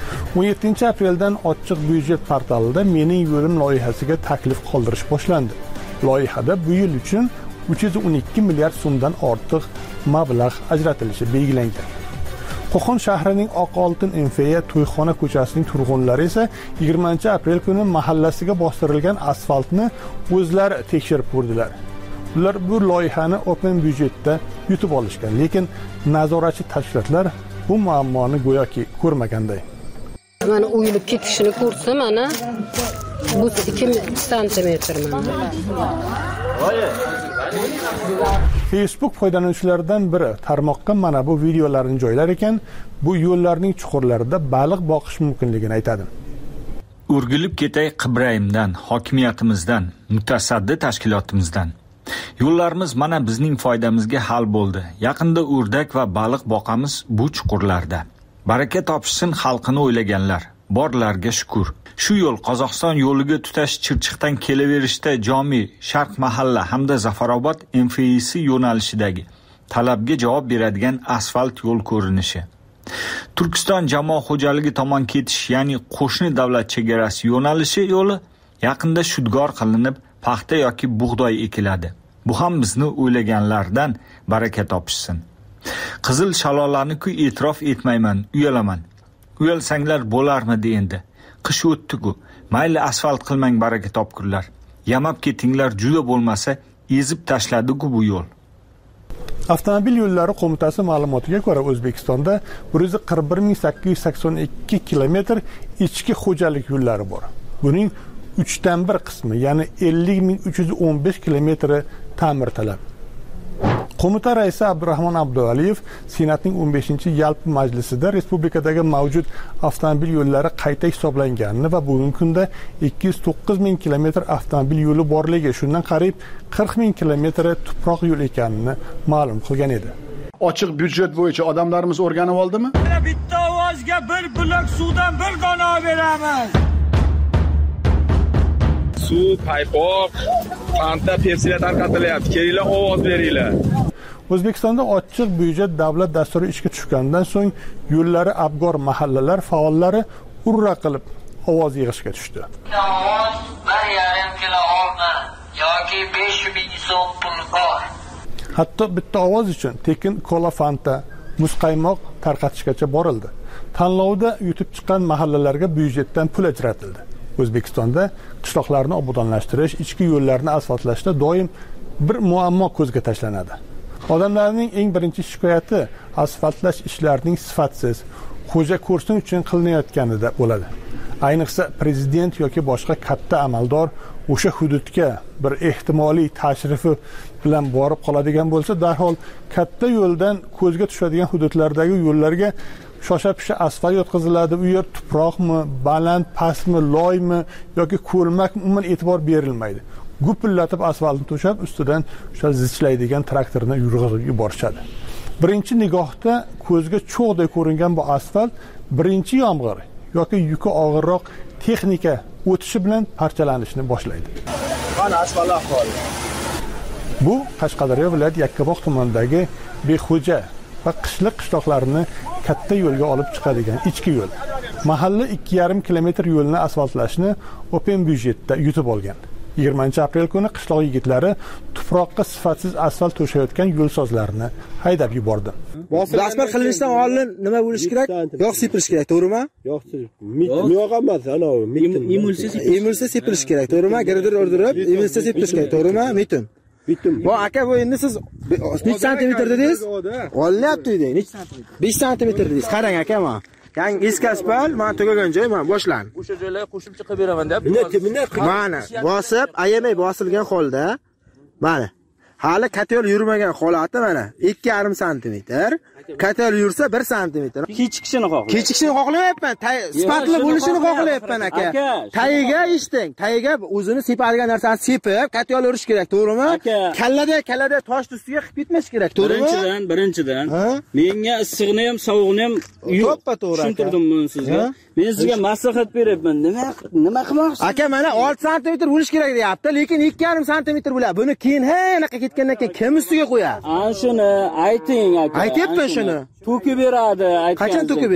o'n yettinchi apreldan ochiq byudjet portalida Mening yo'lim loyihasiga taklif qoldirish boshlandi. Loyihada bu yil uchun uch yuz o'n ikki milliard so'mdan ortiq mablag' ajratilishi belgilangan. Qo'qon shahrining Oq Oltin Enfeya To'yxona ko'chasining turg'unlari esa yigirmanchi aprel kuni mahallasiga bostirilgan asfaltni o'zlari tekshirib ko'rdilar. Ular bu loyihani open byudjetda yutib olishgan, lekin nazoratchi tashkilotlar bu muammoni go'yoki ko'rmaganday. Mana o'yilib ketishini ko'rsa, mana bu ikki santimetr mana. Facebook foydalanuvchilaridan biri tarmoqqa mana bu videolarni joylar ekan, bu yo'llarning chuqurlarida baliq boqish mumkinligini aytadi. O'rgilib ketay Qibrayimdan, hokimiyatimizdan, mutasaddi tashkilotimizdan. Yo'llarimiz mana bizning foydamizga hal bo'ldi. Yaqinda o'rdak va baliq boqamiz bu chuqurlarda. Baraka topishsin xalqini o'ylaganlar. Borlarga shukr. Shu yo'l Qozog'iston yo'liga tutash Chirchiqdan kelaverishda Jomi, Sharq mahalla hamda Zafarobod M F I si yo'nalishidagi talabga javob beradigan asfalt yo'l ko'rinishi. Turkiston jamoat xo'jaligi tomon ketish, ya'ni qo'shni davlat chegarasi yo'nalishi yo'li yaqinda shudgor qilinib, paxta yoki bug'doy ekiladi. Bu ham bizni o'ylaganlardan baraka topishsin. Qizil shalolani-ku e'tirof etmayman, uyalaman. Uyalsanglar bo'larmidi endi? Qish o'tdi-ku. Mayli asfalt qilmang baraka topkurlar. Yamab ketinglar juda bo'lmasa, ezib tashladi-ku bu yo'l. Avtomobil yo'llari qo'mitasi ma'lumotiga ko'ra O'zbekistonda bir yuz qirq bir ming sakkiz yuz sakson ikki kilometr ichki xo'jalik yo'llari bor. Buning uchdan bir qismi, ya'ni ellik ming uch yuz o'n besh kilometri ta'mir talab. Qo'mita raisi Abdurahmon Abdualiyev Senatning o'n beshinchi yalpi majlisida respublikadagi mavjud avtomobil yo'llari qayta hisoblanganini va bugungi kunda ikki yuz to'qqiz ming kilometr avtomobil yo'li borligi, shundan qariyb qirq ming kilometri tuproq yo'l ekanini ma'lum qilgan edi. Ochiq byudjet bo'yicha odamlarimiz o'rganib oldimi? Bitta ovozga bir blok suvdan bir dona beramiz. Suv, paypoq, Fanta, Pepsilar tarqatilyapti. Kelinglar, ovoz beringlar. O'zbekistonda ochiq byudjet davlat dasturi ishga tushgandan so'ng yo'llari abgor mahallalar faollari urra qilib ovoz yig'ishga tushdi. Ovoz bir yarim kilo olma yoki besh ming so'm pul bor. Hatto bitta ovoz uchun tekin kola, Fanta, muzqaymoq tarqatishgacha borildi. Tanlovda yutib chiqqan mahallalarga byudjetdan pul ajratildi. O'zbekistonda qishloqlarni obodonlashtirish, ichki yo'llarni asfaltlashda doim bir muammo ko'zga tashlanadi. Odamlarning eng birinchi shikoyati asfaltlash ishlarining sifatsiz, xo'ja ko'rsin uchun qilinayotganida bo'ladi. Ayniqsa prezident yoki boshqa katta amaldor o'sha hududga bir ehtimoliy tashrifi bilan borib qoladigan bo'lsa, darhol katta yo'ldan ko'zga tushadigan hududlardagi yo'llarga shosha-pisha asfalt yotqiziladi. U yer tuproqmi, baland, pastmi, loymi yoki ko'lmakmi umuman e'tibor berilmaydi. Gupillatib asfaltni to'shab, ustidan o'sha zichlaydigan traktorni yurg'izib yuborishadi. Birinchi nigohda ko'zga cho'g'day ko'ringan bu asfalt birinchi yomg'ir yoki yuki og'irroq texnika o'tishi bilan parchalanishni boshlaydi. Mana asfalt ahvoli. Bu Qashqadaryo viloyati Yakkabog' tumanidagi Bexo'ja va qishliq qishloqlarni katta yo'lga olib chiqadigan ichki yo'l. Mahalla ikki yarim kilometr yo'lni asfaltlashni open byudjetda yutib olgan. yigirmanchi aprel kuni qishloq yigitlari tuproqqa sifatsiz asfalt to'shayotgan yo'lsozlarni haydab yubordi. Transport qilinishdan oldin nima bo'lish kerak? Yog' sepirish kerak, to'g'rimi? Yog' yo'q emas, ana emulsiya sepirish kerak, to'g'rimi? Girdir o'rdirib, emulsiya sepirish kerak, to'g'rimi? Bitim. Bitim. Bu aka, bu endi siz necha santimetr dedingiz? Olinyapti deding. besh santimetr dedingiz. Qarang aka, men Yang eski asfalt, men tugagan joy, men boshlan. O'sha joylarga qo'shimcha qilib beraman deb. Mana, bosib, ayamay bosilgan holda, mana, hali katel yurmagan holati mana ikki yarim santimetr, katel yursa bir santimetr. Kechikishini xohlayapman. Kechikishini xohlayapman, sifatli bo'lishini xohlayapman aka. Tayiga ishting, tayiga o'zini sepadigan narsani sepib, katel urish kerak, to'g'rimi? Kallada, kallada tosh ustiga qilib ketmash kerak, to'g'rimi? Birinchidan, birinchidan, menga issiqni ham, sovuqni ham tushuntirdim buni sizga. Men sizga maslahat beryapman. Nima nima qilmoqchisiz? Aka, mana olti santimetr bo'lish kerak deyapti, lekin ikki yarim santimetr bo'ladi. Buni keyin hanaqa ketgandan keyin kim ustiga qo'yadi? Ana shuni ayting aka. Aytyapman shuni. To'kib beradi, aytgan. Qachon to'kib beradi?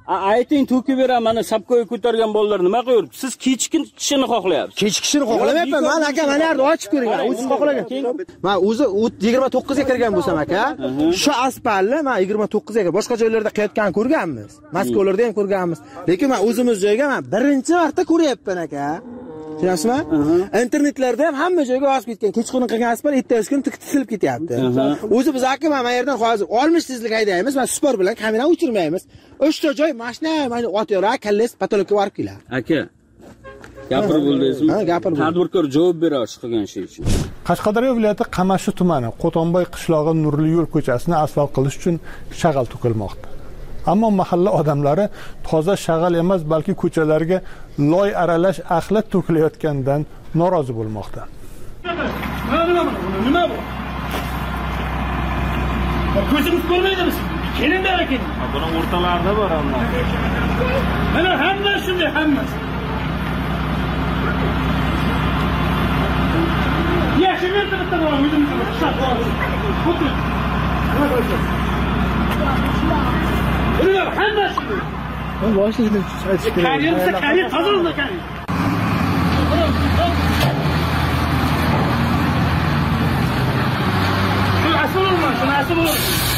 ayting, to'kib beraman, mana sapkoy ko'targan bolalar nima qilyapti? Siz kechikishini xohlayapsiz. Kechikishini xohlamayapman. Men aka mana yerda ochib ko'ring. O'zingiz xohlagan. Men o'zi yigirma to'qqizga kirgan bo'lsam aka, shu asfaltni men yigirma to'qqizga boshqa joylarda qilayotganini ko'rganmiz. Moskvalarda ham ko'rganmiz. Lekin men o'zimiz joyga men birinchi marta ko'ryapman aka. Tushunasizmi? Internetlarda ham hamma joyga osib ketgan. Kechqurun qilgan asfalt ertasi kuni tikilib ketyapti. O'zi biz aka men bu yerdan hozir oltmish tezlik haydaymiz, men spor bilan kamera o'chirmaymiz. uchta joy mashina meni otyorar, kalles patologga borib keladi. Aka, gapirib bo'ldingizmi? Ha, gapirib. Tadbirkor javob beradi qilgan ish uchun. Qashqadaryo viloyati Qamashi tumani Qo'tonboy qishlog'i Nurli yo'l ko'chasini asfalt qilish uchun shag'al to'kilmoqda. Ammo mahalla odamlari toza shag'al emas, balki ko'chalarga loy aralash axlat to'kilayotganidan norozi bo'lmoqda. Nima bu? Ko'zingiz ko'rmaydimi? Keling bera keling. Buni o'rtalarida bor hamma. Mana hamma shunday, hammasi. Yaxshi yerda bitta bor, o'zimiz ishlab qo'yamiz. O'tir. Nima bo'lsin? Ular hammasi. Ben boshligida aytish kerak. Kariyerda kariyer tozalanda kariyer. Shu asıl olmaz, shu asıl olur.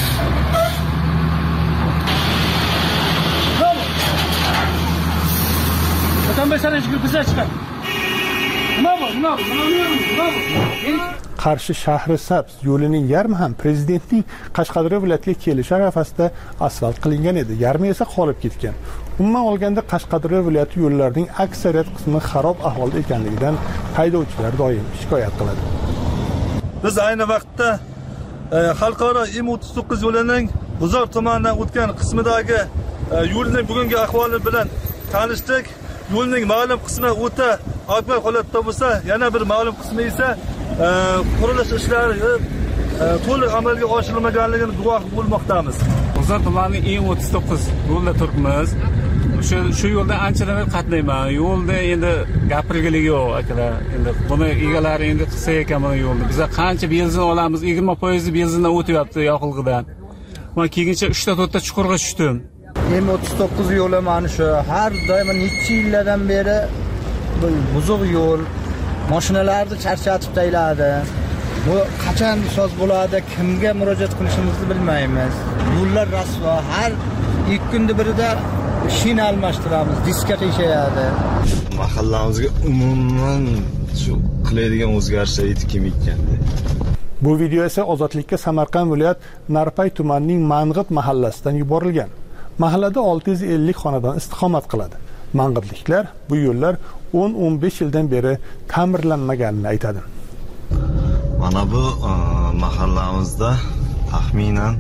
Qo'tonboy sana chiqib biza chiqar. Nima bu? Nima bu? Nima bu? Qarshi shahri Sabz yo'lining yarmi ham prezidentning Qashqadaryo viloyatiga kelishi arafasida asfalt qilingan edi. Yarmi esa qolib ketgan. Umuman olganda Qashqadaryo viloyati yo'llarining aksariyat qismi xarob ahvolda ekanligidan haydovchilar doim shikoyat qiladi. Biz ayni vaqtda xalqaro M o'ttiz to'qqiz yo'lining G'uzor tumanidan o'tgan qismidagi yo'lning bugungi ahvoli bilan tanishdik. Yo'lning ma'lum qismi o'ta og'ir holatda bo'lsa, yana bir ma'lum qismi esa qurilish ishlari to'liq amalga oshirilmaganligini guvoh bo'lmoqdamiz. G'uzor tumanining M o'ttiz to'qqiz yo'lda turibmiz. Shu shu yo'lda anchadan beri qatnayman. Yo'lda endi gapirgiligi yo'q akalar. Endi buni egalari endi qilsa ekan buni yo'lni. Biz qancha benzin olamiz? yigirma foiz benzindan o'tyapti yoqilg'idan. Men keyincha uchta to'rtta chuqurga tushdim. M o'ttiz to'qqiz yo'li mana shu har doim necha yillardan beri buzuq yo'l, mashinalarni charchatib tayladi. Bu qachon soz bo'ladi, kimga murojaat qilishimizni bilmaymiz. Yo'llar rasvo, har ikki kunda birida shin almashtiramiz, diska teshayadi. Mahallamizga umuman shu qiladigan o'zgarishlar yetib kelmayotgandi. Bu video esa Ozodlikka Samarqand viloyat Narpay tumanining Mang'it mahallasidan yuborilgan. Mahallada olti yuz ellik xonadon istiqomat qiladi. Mang'itliklar bu yo'llar o'n o'n besh yildan beri ta'mirlanmaganini aytadi. Mana bu mahallamizda taxminan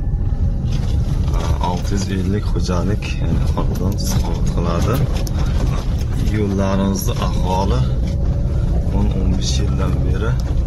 olti yuz ellik xo'jalik, ya'ni xonadon istiqomat qiladi. Yo'llarimizda ahvoli o'n o'n besh yildan beri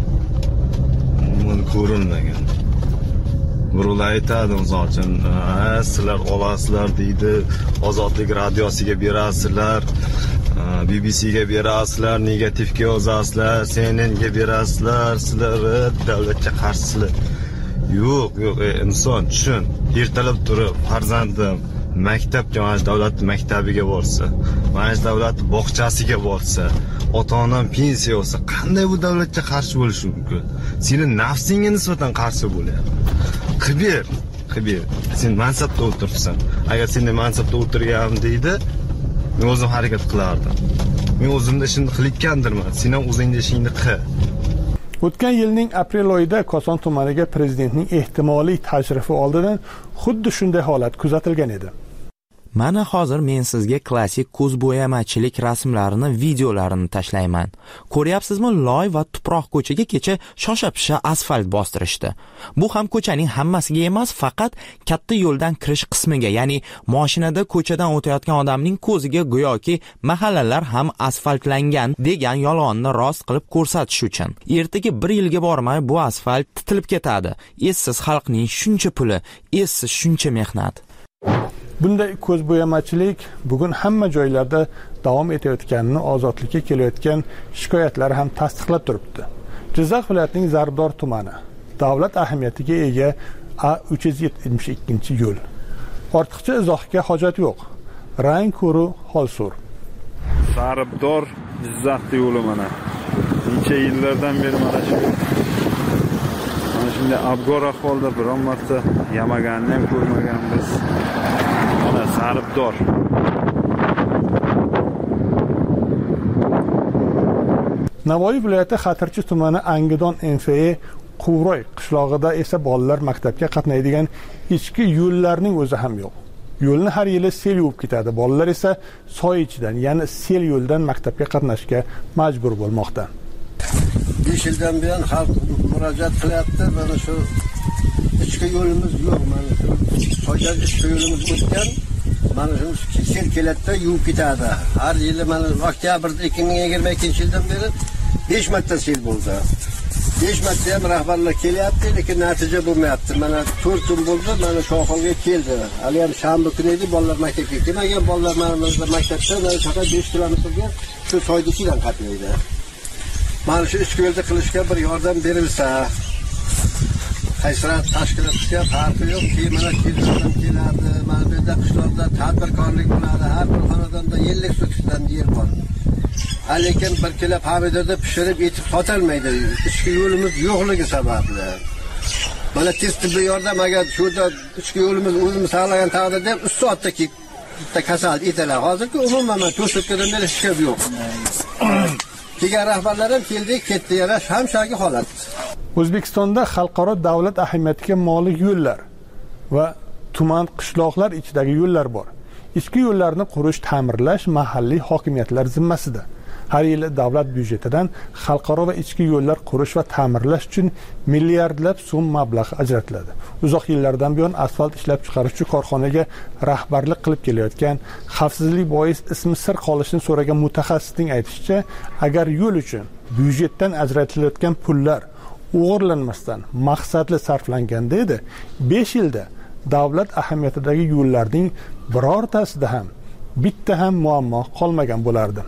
umuman ko'rilmagan. Birovlar aytadi, misol uchun, sizlar olasizlar deydi, Ozodlik radiosiga berasizlar, B B C ga berasizlar, negativga yozasizlar, C N N ga berasizlar, sizlar davlatga qarshisizlar. Yo'q, yo'q, inson tushun, ertalab turib farzandim maktabga, mana davlat maktabiga borsa, mana davlat bog'chasiga borsa, ota-onam pensiya olsa, qanday bu davlatga qarshi bo'lishi mumkin? Seni nafsingga nisbatan qarshi bo'lyapti. Qibir, qibir. Sen mansabda o'tiribsan. Agar sen mansabda o'tirganim deydi, men o'zim harakat qilardim. Men o'zimda shuni qilayotgandirman. Sen ham o'zingda ishingni qil. O'tgan yilning aprel oyida Koson tumaniga prezidentning ehtimoliy tashrifi oldidan xuddi shunday holat kuzatilgan edi. Mana hozir men sizga klassik ko'z bo'yamachilik rasmlarini, videolarini tashlayman. Ko'ryapsizmi, loy va tuproq ko'chaga kecha shosha-pisha asfalt bostirishdi. Bu ham ko'chaning hammasiga emas, faqat katta yo'ldan kirish qismiga, ya'ni mashinada ko'chadan o'tayotgan odamning ko'ziga go'yoki mahallalar ham asfaltlangan degan yolg'onni rost qilib ko'rsatish uchun. Ertaga bir yilga bormay bu asfalt titilib ketadi. Essiz xalqning shuncha puli, essiz shuncha mehnat. Bunday ko'zbo'yamachilik bugun hamma joylarda davom etayotganini Ozodlikka kelayotgan shikoyatlar ham tasdiqlab turibdi. Jizzax viloyatining Zarbdor tumani davlat ahamiyatiga ega A uch yuz yetmish ikkinchi yo'l. Ortiqcha izohga hojat yo'q. rang ko'ru holsur. Saribdor Jizzaxda yo'li mana. Necha yillardan beri mana shu mana shunday abgor ahvolda biron marta yamaganni ham ko'rmaganmiz. Mana Saribdor. Navoiy viloyati Xatirchi tumani Angidon M F E Quvroy qishlog'ida esa bolalar maktabga qatnaydigan ichki yo'llarning o'zi ham yo'q. Yo'lni har yili sel yuvib ketadi. Bolalar esa soy ichidan, ya'ni sel yo'ldan maktabga qatnashga majbur bo'lmoqda. besh yildan buyon xalq murojaat qilyapti. Mana shu ichki yo'limiz yo'q. Mana shu soydan ichki yo'limiz o'tgan. Mana shu sel keladida yuvib ketadi. Har yili mana oktyabrda ikki ming yigirma ikkinchi yildan beri besh marta sel bo'ldi. besh marta ham rahbarlar kelyapti, lekin natija bo'lmayapti. Mana to'rt kun bo'ldi, mana shu ahvolga keldi. Hali ham shanba kuni edi, bolalar maktabga kelmagan. Bolalar mana maktabda faqat besh kilometrga shu soyda ichidan qatnaydi. Mana shu ichki yo'lda qilishga bir yordam berilsa, haysirat tashkilotga farqi yo'q. Keyin mana keladi, keladi. Mana bu yerda qishloqda tadbirkorlik bo'ladi. Har bir xonadonda ellik so'kishdan yer bor. Lekin bir kilo pomidorda pishirib etib sotilmaydi. Ichki yo'limiz yo'qligi sababli. Mana tez tibbiy yordam agar shuda ichki yo'limiz o'zimiz saqlagan taqdirda uch soatda bitta kasal etalar. Hozirgi umuman to'satdan beri hech kim yo'q. Kelgan rahbarlar ham keldi, ketdi, yana hamshagi holat. O'zbekistonda xalqaro davlat ahamiyatiga molik yo'llar va tuman qishloqlar ichidagi yo'llar bor. Ichki yo'llarni qurish, ta'mirlash mahalliy hokimiyatlar zimmasida. Har yili davlat byudjetidan xalqaro va ichki yo'llar qurish va ta'mirlash uchun milliardlab so'm mablag' ajratiladi. Uzoq yillardan buyon asfalt ishlab chiqaruvchi korxonaga rahbarlik qilib kelayotgan, xavfsizlik bois ismi sir qolishini so'ragan mutaxassisning aytishicha, agar yo'l uchun byudjetdan ajratilayotgan pullar o'g'irlanmasdan maqsadli sarflanganda edi, besh yilda davlat ahamiyatidagi yo'llarning birortasida ham bitta ham muammo qolmagan bo'lardi.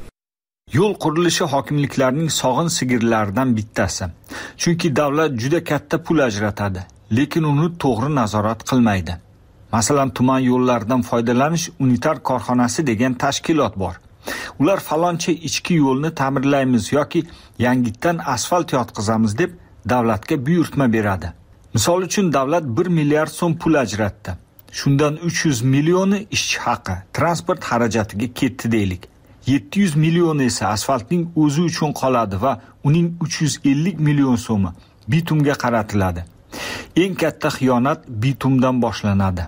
Yo'l qurilishi hokimliklarning sog'in sigirlaridan bittasi. Chunki davlat juda katta pul ajratadi, lekin uni to'g'ri nazorat qilmaydi. Masalan, tuman yo'llaridan foydalanish unitar korxonasi degan tashkilot bor. Ular faloncha ichki yo'lni ta'mirlaymiz yoki yangitdan asfalt yotqizamiz deb davlatga buyurtma beradi. Misol uchun davlat bir milliard so'm pul ajratdi. Shundan uch yuz millioni ishchi haqi, transport xarajatiga ketdi deylik. yetti yuz million esa asfaltning o'zi uchun qoladi va uning uch yuz ellik million so'mi bitumga qaratiladi. Eng katta xiyonat bitumdan boshlanadi.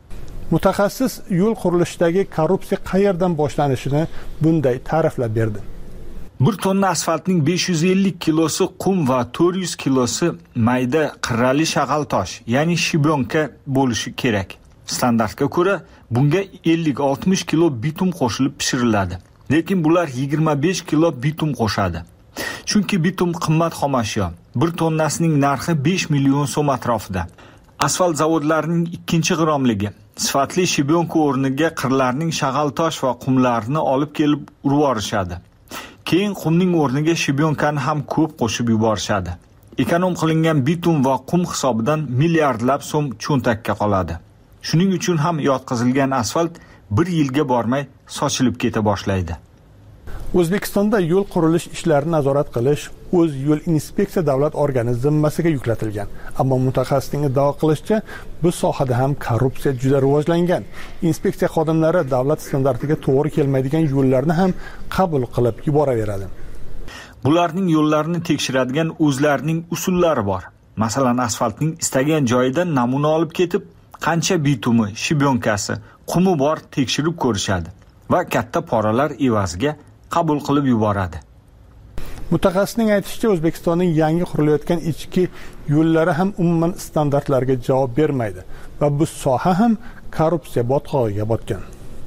Mutaxassis yo'l qurilishidagi korrupsiya qayerdan boshlanishini bunday ta'riflab berdi. Bir tonna asfaltning besh yuz ellik kilosi qum va to'rt yuz kilosi mayda qirrali shag'al tosh, ya'ni shibyonka bo'lishi kerak. Standartga ko'ra bunga ellik oltmish kilo bitum qo'shilib pishiriladi. Lekin bular yigirma besh kilo bitum qo'shadi. Chunki bitum qimmat xomashyo. Bir tonnasining narxi besh million so'm atrofida. Asfalt zavodlarining ikkinchi g'iromligi sifatli shibyonka o'rniga qirlarning shag'al tosh va qumlarini olib kelib urvorishadi. Keyin qumning o'rniga shibyonkani ham ko'p qo'shib yuborishadi. Ekonom qilingan bitum va qum hisobidan milliardlab so'm cho'ntakka qoladi. Shuning uchun ham yotqizilgan asfalt bir yilga bormay sochilib keta boshlaydi. O'zbekistonda yo'l qurilish ishlarini nazorat qilish o'z yo'l inspeksiya davlat organi zimmasiga yuklatilgan. Ammo mutaxassisning iddao qilishicha, bu sohada ham korrupsiya juda rivojlangan. Inspeksiya xodimlari davlat standartiga to'g'ri kelmaydigan yo'llarni ham qabul qilib yuboraveradi. Bularning yo'llarini tekshiradigan o'zlarining usullari bor. Masalan, asfaltning istagan joyidan namuna olib ketib, qancha bitumi, shibyonkasi, qumi bor tekshirib ko'rishadi va katta poralar evaziga qabul qilib yuboradi. Mutaxassisning aytishicha, O'zbekistonning yangi qurilayotgan ichki yo'llari ham umuman standartlarga javob bermaydi va bu soha ham korrupsiya botqog'iga botgan.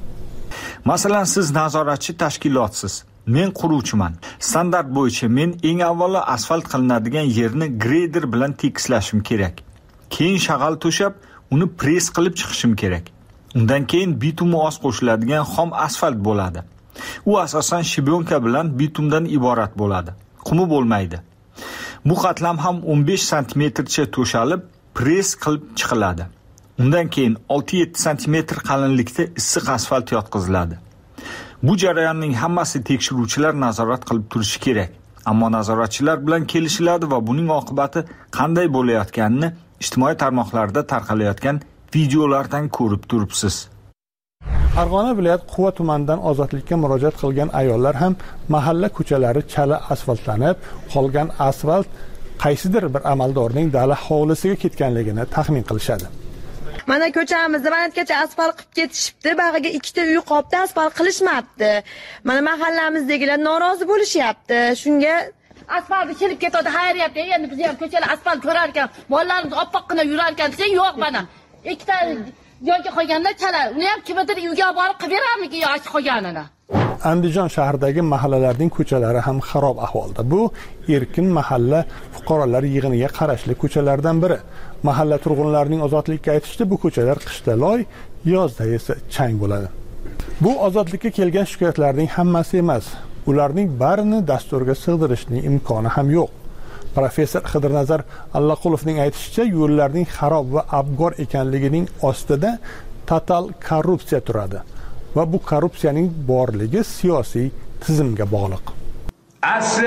Masalan, siz nazoratchi tashkilotsiz. Men quruvchiman. Standart bo'yicha men eng avvalo asfalt qilinadigan yerni greyder bilan tekislashim kerak. Keyin shag'al to'shab, uni press qilib chiqishim kerak. Undan keyin bitumi oz qo'shiladigan xom asfalt bo'ladi. U asosan shibyonka bilan bitumdan iborat bo'ladi. Qumi bo'lmaydi. Bu qatlam ham o'n besh santimetrcha to'shalib, press qilib chiqiladi. Undan keyin olti yetti santimetr qalinlikda issiq asfalt yotqiziladi. Bu jarayonning hammasi tekshiruvchilar nazorat qilib turishi kerak. Ammo nazoratchilar bilan kelishiladi va buning oqibati qanday bo'layotganini ijtimoiy tarmoqlarda tarqalayotgan videolardan ko'rib turibsiz. Farg'ona viloyat Quva tumanidan ozodlikka murojaat qilgan ayollar ham mahalla ko'chalari chala asfaltlanib, qolgan asfalt qaysidir bir amaldorning dala hovlisiga ketganligini taxmin qilishadi. Mana ko'chamizni manatgacha asfalt qilib ketishibdi, bag'iga ikkita uy qolibdi, asfalt qilishmabdi. Mana mahallamizdagilar norozi bo'lishyapti. Shunga asfaltni kelib ketadi, xayriyat, endi biz ham ko'chalar asfalt ko'rar ekan, bolalarimiz oppoqqina yurar ekan desa, yo'q mana. Ikkita yo'lga qo'yganda chala, uni ham kimdir uyga borib qilib berarmiki, yo'q qo'yganini. Andijon shahridagi mahallalarning ko'chalari ham xarob ahvolda. Bu Erkin mahalla fuqarolar yig'iniga qarashli ko'chalardan biri. Mahalla turg'unlarining ozodlikka aytishdi, bu ko'chalar qishda loy, yozda esa chang bo'ladi. Bu ozodlikka kelgan shikoyatlarning hammasi emas. Ularning barini dasturga sig'dirishning imkoni ham yo'q. Professor Xidirnazar Allaqulovning aytishicha, yo'llarning xarob va abgor ekanligining ostida total korrupsiya turadi. Va bu korrupsiyaning borligi siyosiy tizimga bog'liq. Asli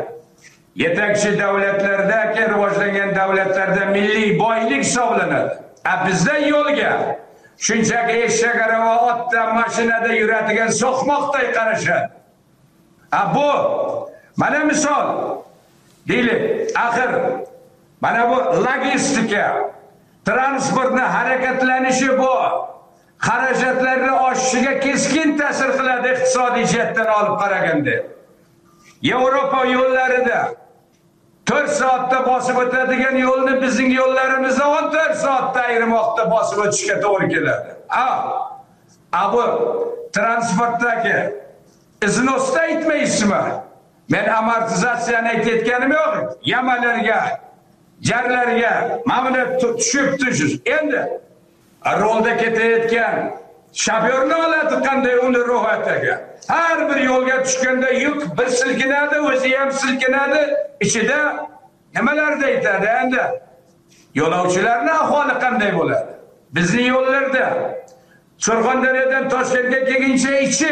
yetakchi davlatlarda, rivojlangan davlatlarda milliy boylik hisoblanadi. A bizda yo'lga shunchaki eshak arava, otda, mashinada yuradigan so'qmoqday qarashadi. A bu mana misol deylik, axir mana bu logistika, transportning harakatlanishi bu xarajatlarni oshishiga keskin ta'sir qiladi iqtisodiy jihatdan olib qaraganda. Yevropa yo'llarida to'rt soatda bosib o'tadigan yo'lni bizning yo'llarimizda o'n to'rt soatda ayrim vaqtda bosib o'tishga to'g'ri keladi. A, a bu transportdagi iznosda aytmaysizmi? Men amortizatsiyani aytayotganim yo'q. Yamalarga, jarlarga mana tushib tushish. Endi rolda ketayotgan shofyorni oladi qanday uni ro'yxatiga. Har bir yo'lga tushganda yuk bir silkinadi, o'zi ham silkinadi. Ichida nimalarni aytadi endi? Yo'lovchilarning ahvoli qanday bo'ladi? Bizning yo'llarda Surxondaryodan Toshkentga kelguncha ichi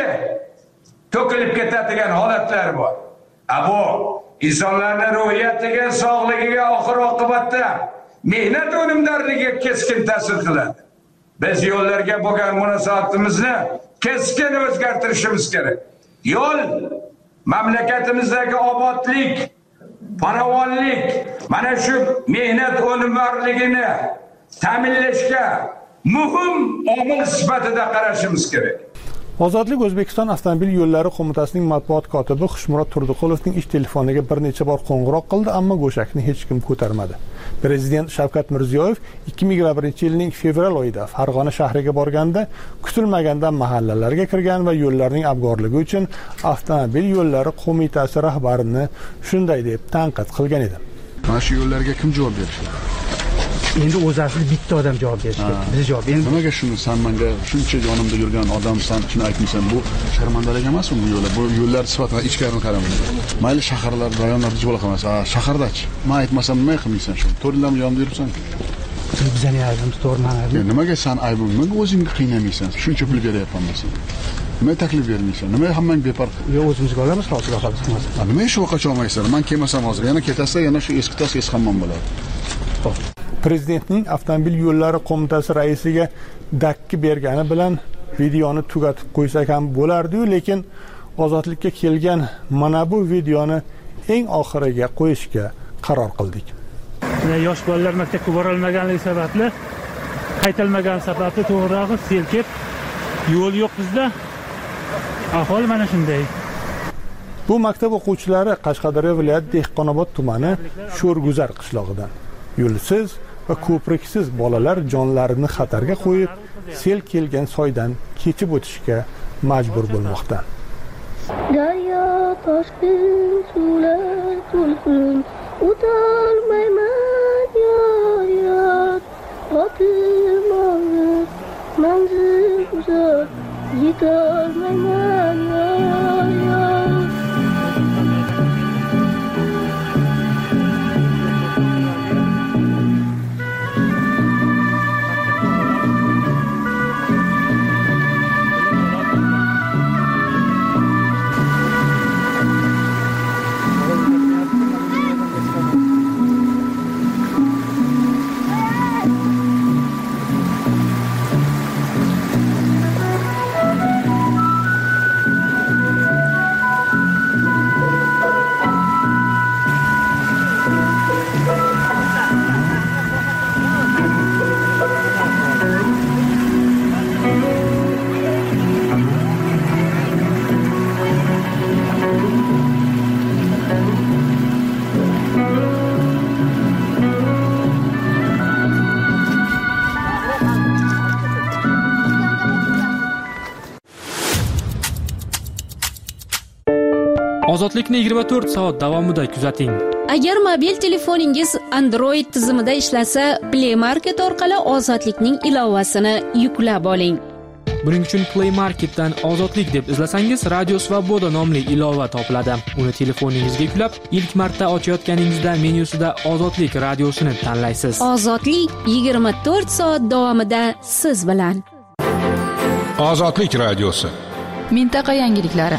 to'kilib ketadigan holatlar bor. A bu insonlarning ruhiyatiga, sog'ligiga oxir oqibatda mehnat unumdorligiga keskin ta'sir qiladi. Biz yo'llarga bo'lgan munosabatimizni keskin o'zgartirishimiz kerak. Yo'l mamlakatimizdagi obodlik, farovonlik, mana shu mehnat unumdorligini ta'minlashga muhim omil sifatida qarashimiz kerak. Ozodlik O'zbekiston avtomobil yo'llari qo'mitasining matbuot kotibi Xushmurod Turdiqulovning ish telefoniga bir necha bor qo'ng'iroq qildi, ammo go'shakni hech kim ko'tarmadi. Prezident Shavkat Mirziyoyev ikki ming yigirma birinchi yilning fevral oyida Farg'ona shahriga borganda kutilmaganda mahallalarga kirgan va yo'llarning abgorligi uchun avtomobil yo'llari qo'mitasi rahbarini shunday deb tanqid qilgan edi. Mana shu yo'llarga kim javob beradi? Endi o'zasiz bitta odam javob berishi kerak. Biz javob endi nimaga shuni sen menga shuncha yonimda yurgan odamsan, shuni aytmaysan? Bu sharmandalik emasmi bu yo'llar? Bu yo'llar sifatida ichkarini qaramaydi. Mayli shaharlar, rayonlarda javob qilmas. A, shahardachi. Men aytmasam nima qilmaysan shu? To'rtlam yonimda yuribsan. Bizani aybim to'g'rimanadi. Nimaga sen aybim? Nimaga o'zingni qiynamaysan? Shuncha pul beryapman sen. Nima taklif bermaysan? Nima hammang bepar? Yo'q, o'zimizga olamiz, hozir qilamiz. Nima ish vaqt olmaysan? Men kelmasam hozir yana ketasa, yana shu eski tas eski hammom bo'ladi. Xo'p. Prezidentning avtomobil yo'llari qo'mitasi raisiga dakki bergani bilan videoni tugatib qo'ysak ham bo'lardi-yu, lekin ozodlikka kelgan mana bu videoni eng oxiriga qo'yishga qaror qildik. Yosh bolalar maktabga bora olmaganligi sababli, qaytilmagan sababli to'g'rirog'i selkib, yo'l yo'q bizda. Ahvol mana shunday. Bu maktab o'quvchilari Qashqadaryo viloyat Dehqonobod tumani Sho'rguzar qishlog'idan. Yo'lsiz va ko'priksiz bolalar jonlarini xatarga qo'yib, sel kelgan soydan kechib o'tishga majbur bo'lmoqda. Daryo toshqin suvlar to'lqin, o'tolmayman yor yor, otim og'ir, manzil uzoq, yetolmayman yor yor. Ozodlikni yigirma to'rt soat davomida kuzating. Agar mobil telefoningiz Android tizimida ishlasa, Play Market orqali Ozodlikning ilovasini yuklab oling. Buning uchun Play Marketdan Ozodlik deb izlasangiz, Radio Svoboda nomli ilova topiladi. Uni telefoningizga yuklab, ilk marta ochayotganingizda menyusida Ozodlik radiosini tanlaysiz. Ozodlik yigirma to'rt soat davomida siz bilan. Ozodlik radiosi. Mintaqa yangiliklari.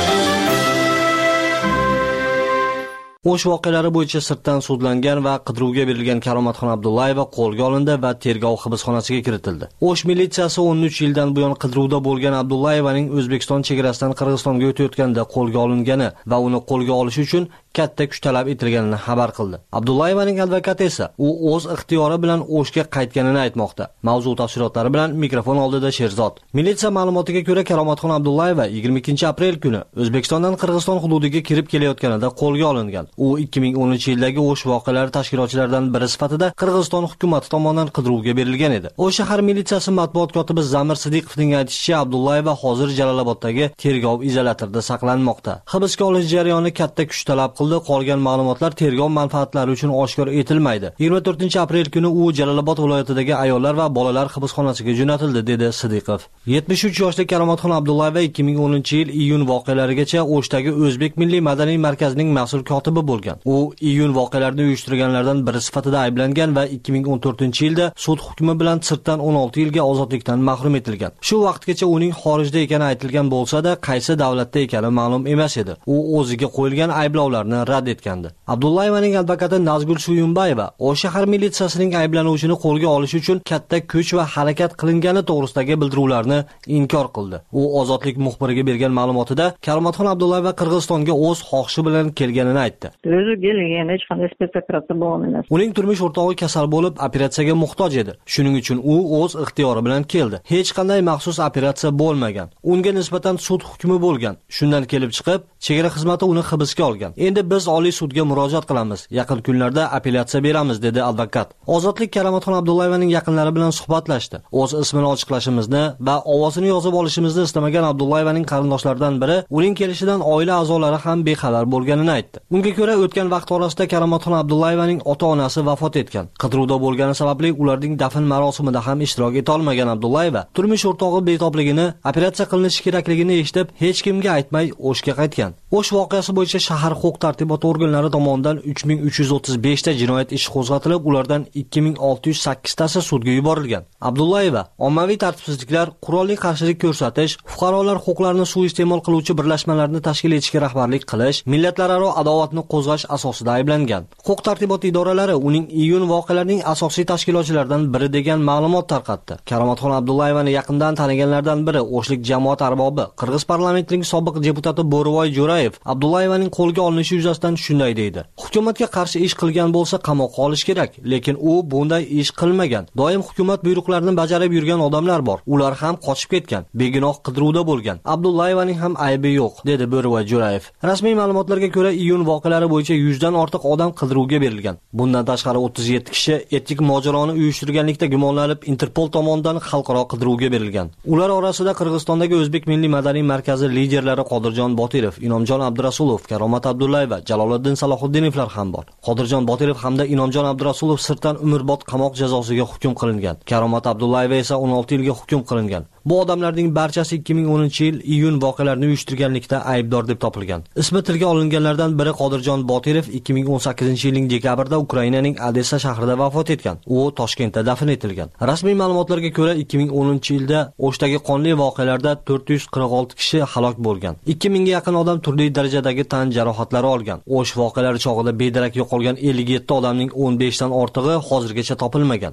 O'sh voqealari bo'yicha sirtdan sudlangan va qidiruvga berilgan Karomatxon Abdullayeva qo'lga olindi va tergov hibsxonasiga kiritildi. O'sh militsiyasi o'n uch yildan buyon qidiruvda bo'lgan Abdullayevaning O'zbekiston chegarasidan Qirg'izistonga o'tayotganda qo'lga olingani va uni qo'lga olish uchun katta kuch talab etilganini xabar qildi. Abdullayevaning advokati esa u o'z ixtiyori bilan O'shga qaytganini aytmoqda. Mavzu tafsilotlari bilan mikrofon oldida Sherzod. Militsiya ma'lumotiga ko'ra, Karomatxon Abdullayeva yigirma ikkinchi aprel kuni O'zbekistondan Qirg'iziston hududiga kirib kelayotganida qo'lga olingan. U ikki ming o'ninchi yildagi O'sh voqealari tashkilotchilaridan biri sifatida Qirg'iziston hukumati tomonidan qidiruvga berilgan edi. O'sh shahar militsiyasi matbuot kotibi Zamir Sidiqovning aytishicha, Abdullayeva hozir Jaloloboddagi tergov izolyatorida saqlanmoqda. Hibsga olish jarayoni katta kuch talab qildi. Qolgan ma'lumotlar tergov manfaatlari uchun oshkor etilmaydi. yigirma to'rtinchi aprel kuni u Jalolobod viloyatidagi ayollar va bolalar hibsxonasiga jo'natildi, dedi Sidiqov. yetmish uch yoshli Karomatxon Abdullayeva ikki ming o'ninchi yil iyun voqealarigacha O'shdagi O'zbek Milliy madaniy markazining mas'ul kotibi bo'lgan. U iyun voqealarini uyushtirganlardan biri sifatida ayblangan va ikki ming o'n to'rtinchi yilda sud hukmi bilan sirtdan o'n olti yilga ozodlikdan mahrum etilgan. Shu vaqtgacha uning xorijda ekani aytilgan bo'lsa-da, qaysi davlatda ekani ma'lum emas edi. U o'ziga qo'yilgan ayblovlarni rad etgandi. Abdullayevaning advokati Nazgul Suyunbayeva O'sh shahar militsiyasining ayblanuvchini qo'lga olish uchun katta kuch va harakat qilingani to'g'risidagi bildiruvlarni inkor qildi. U Ozodlik muxbiriga bergan ma'lumotida Karomatxon Abdullayeva Qirg'izistonga o'z xohishi bilan kelganini aytdi. O'zi kelgan, hech qanday spetsoperatsiya bo'lmagan. Uning turmush o'rtog'i kasal bo'lib, operatsiyaga muhtoj edi. Shuning uchun u o'z ixtiyori bilan keldi. Hech qanday maxsus operatsiya bo'lmagan. Unga nisbatan sud hukmi bo'lgan. Shundan kelib chiqib, chegara xizmati uni hibsga olgan. Endi biz Oliy sudga murojaat qilamiz. Yaqin kunlarda apellyatsiya beramiz, dedi advokat. Ozodlik Karomatxon Abdullayevaning yaqinlari bilan suhbatlashdi. O'z ismini ochiqlashimizni va ovozini yozib olishimizni istamagan Abdullayevaning qarindoshlaridan biri uning kelishidan oila a'zolari ham bexabar bo'lganini aytdi. Unga ko'ra, o'tgan vaqt orasida Karomatxon Abdullayevaning ota-onasi vafot etgan. Qidiruvda bo'lgani sababli ularning dafn marosimida ham ishtirok eta olmagan Abdullayeva turmush o'rtog'i betobligini, operatsiya qilinishi kerakligini eshitib, hech kimga aytmay O'shga qaytgan. O'sh voqeasi bo'yicha shahar huquq-tartibot organlari tomonidan uch ming uch yuz o'ttiz besh ta jinoyat ishi qo'zg'atilib, ulardan ikki ming olti yuz sakkiz tasi sudga yuborilgan. Abdullayeva ommaviy tartibsizliklar, qurolli qarshilik ko'rsatish, fuqarolar huquqlarini suiiste'mol qiluvchi birlashmalarni tashkil etishga rahbarlik qilish, millatlararo adovatni qo'zg'ash asosida ayblangan. Huquq-tartibot idoralari uning iyun voqealarining asosiy tashkilotchilaridan biri degan ma'lumot tarqatdi. Karomatxon Abdullayevani yaqindan taniganlardan biri O'shlik jamoat arbobi, Qirg'iz parlamentining sobiq deputati Bo'rivoy Jo'rayev Abdullayevaning qo'lga olinishi yuzasidan shunday deydi. Hukumatga qarshi ish qilgan bo'lsa qamoqqa olish kerak, lekin u bunday ish qilmagan. Doim hukumat buyruqlarini bajarib yurgan odamlar bor. Ular ham qochib ketgan, begunoh qidiruvda bo'lgan. Abdullayevaning ham aybi yo'q, dedi Bo'rivoy Jo'rayev. Rasmiy ma'lumotlarga ko'ra, iyun voqealari bo'yicha yuzdan ortiq odam qidiruvga berilgan. Bundan tashqari o'ttiz yetti kishi etnik mojaroni uyushtirganlikda gumonlanib Interpol tomonidan xalqaro qidiruvga berilgan. Ular orasida Qirg'izistondagi O'zbek Milliy madaniy markazi liderlari Qodirjon Botirov, Inomjon Abdurasulov, Karomat Abdullayeva, Jaloliddin Salohuddinovlar ham bor. Qodirjon Botirov hamda Inomjon Abdurasulov sirtdan umrbod qamoq jazosiga hukm qilingan. Karomat Abdullayeva esa o'n olti yilga hukm qilingan. Bu odamlarning barchasi ikki ming o'ninchi yil iyun voqealarini uyushtirganlikda aybdor deb topilgan. Ismi tilga olinganlardan biri Qodirjon Botirov ikki ming o'n sakkizinchi yilning dekabrida Ukrainaning Odessa shahrida vafot etgan. U Toshkentda dafn etilgan. Rasmiy ma'lumotlarga ko'ra ikki ming o'ninchi yilda O'shdagi qonli voqealarda to'rt yuz qirq olti kishi halok bo'lgan. ikki mingga yaqin odam turli darajadagi tan jarohatlari olgan. O'sh voqealari chog'ida bedarak yo'qolgan ellik yetti odamning o'n besh dan ortig'i hozirgacha topilmagan.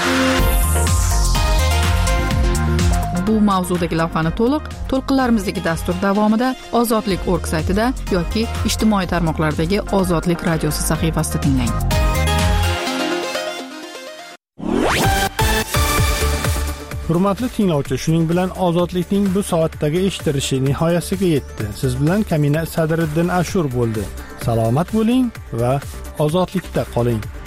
Bu mavzudagi lavhani to'liq to'lqinlarimizdagi dastur davomida ozodlik org saytida yoki ijtimoiy tarmoqlardagi Ozodlik radiosi sahifasida tinglang. Hurmatli tinglovchi, shuning bilan Ozodlikning bu soatdagi eshittirishi nihoyasiga yetdi. Siz bilan Kamina Sadriddin Ashur bo'ldi. Salomat bo'ling va ozodlikda qoling.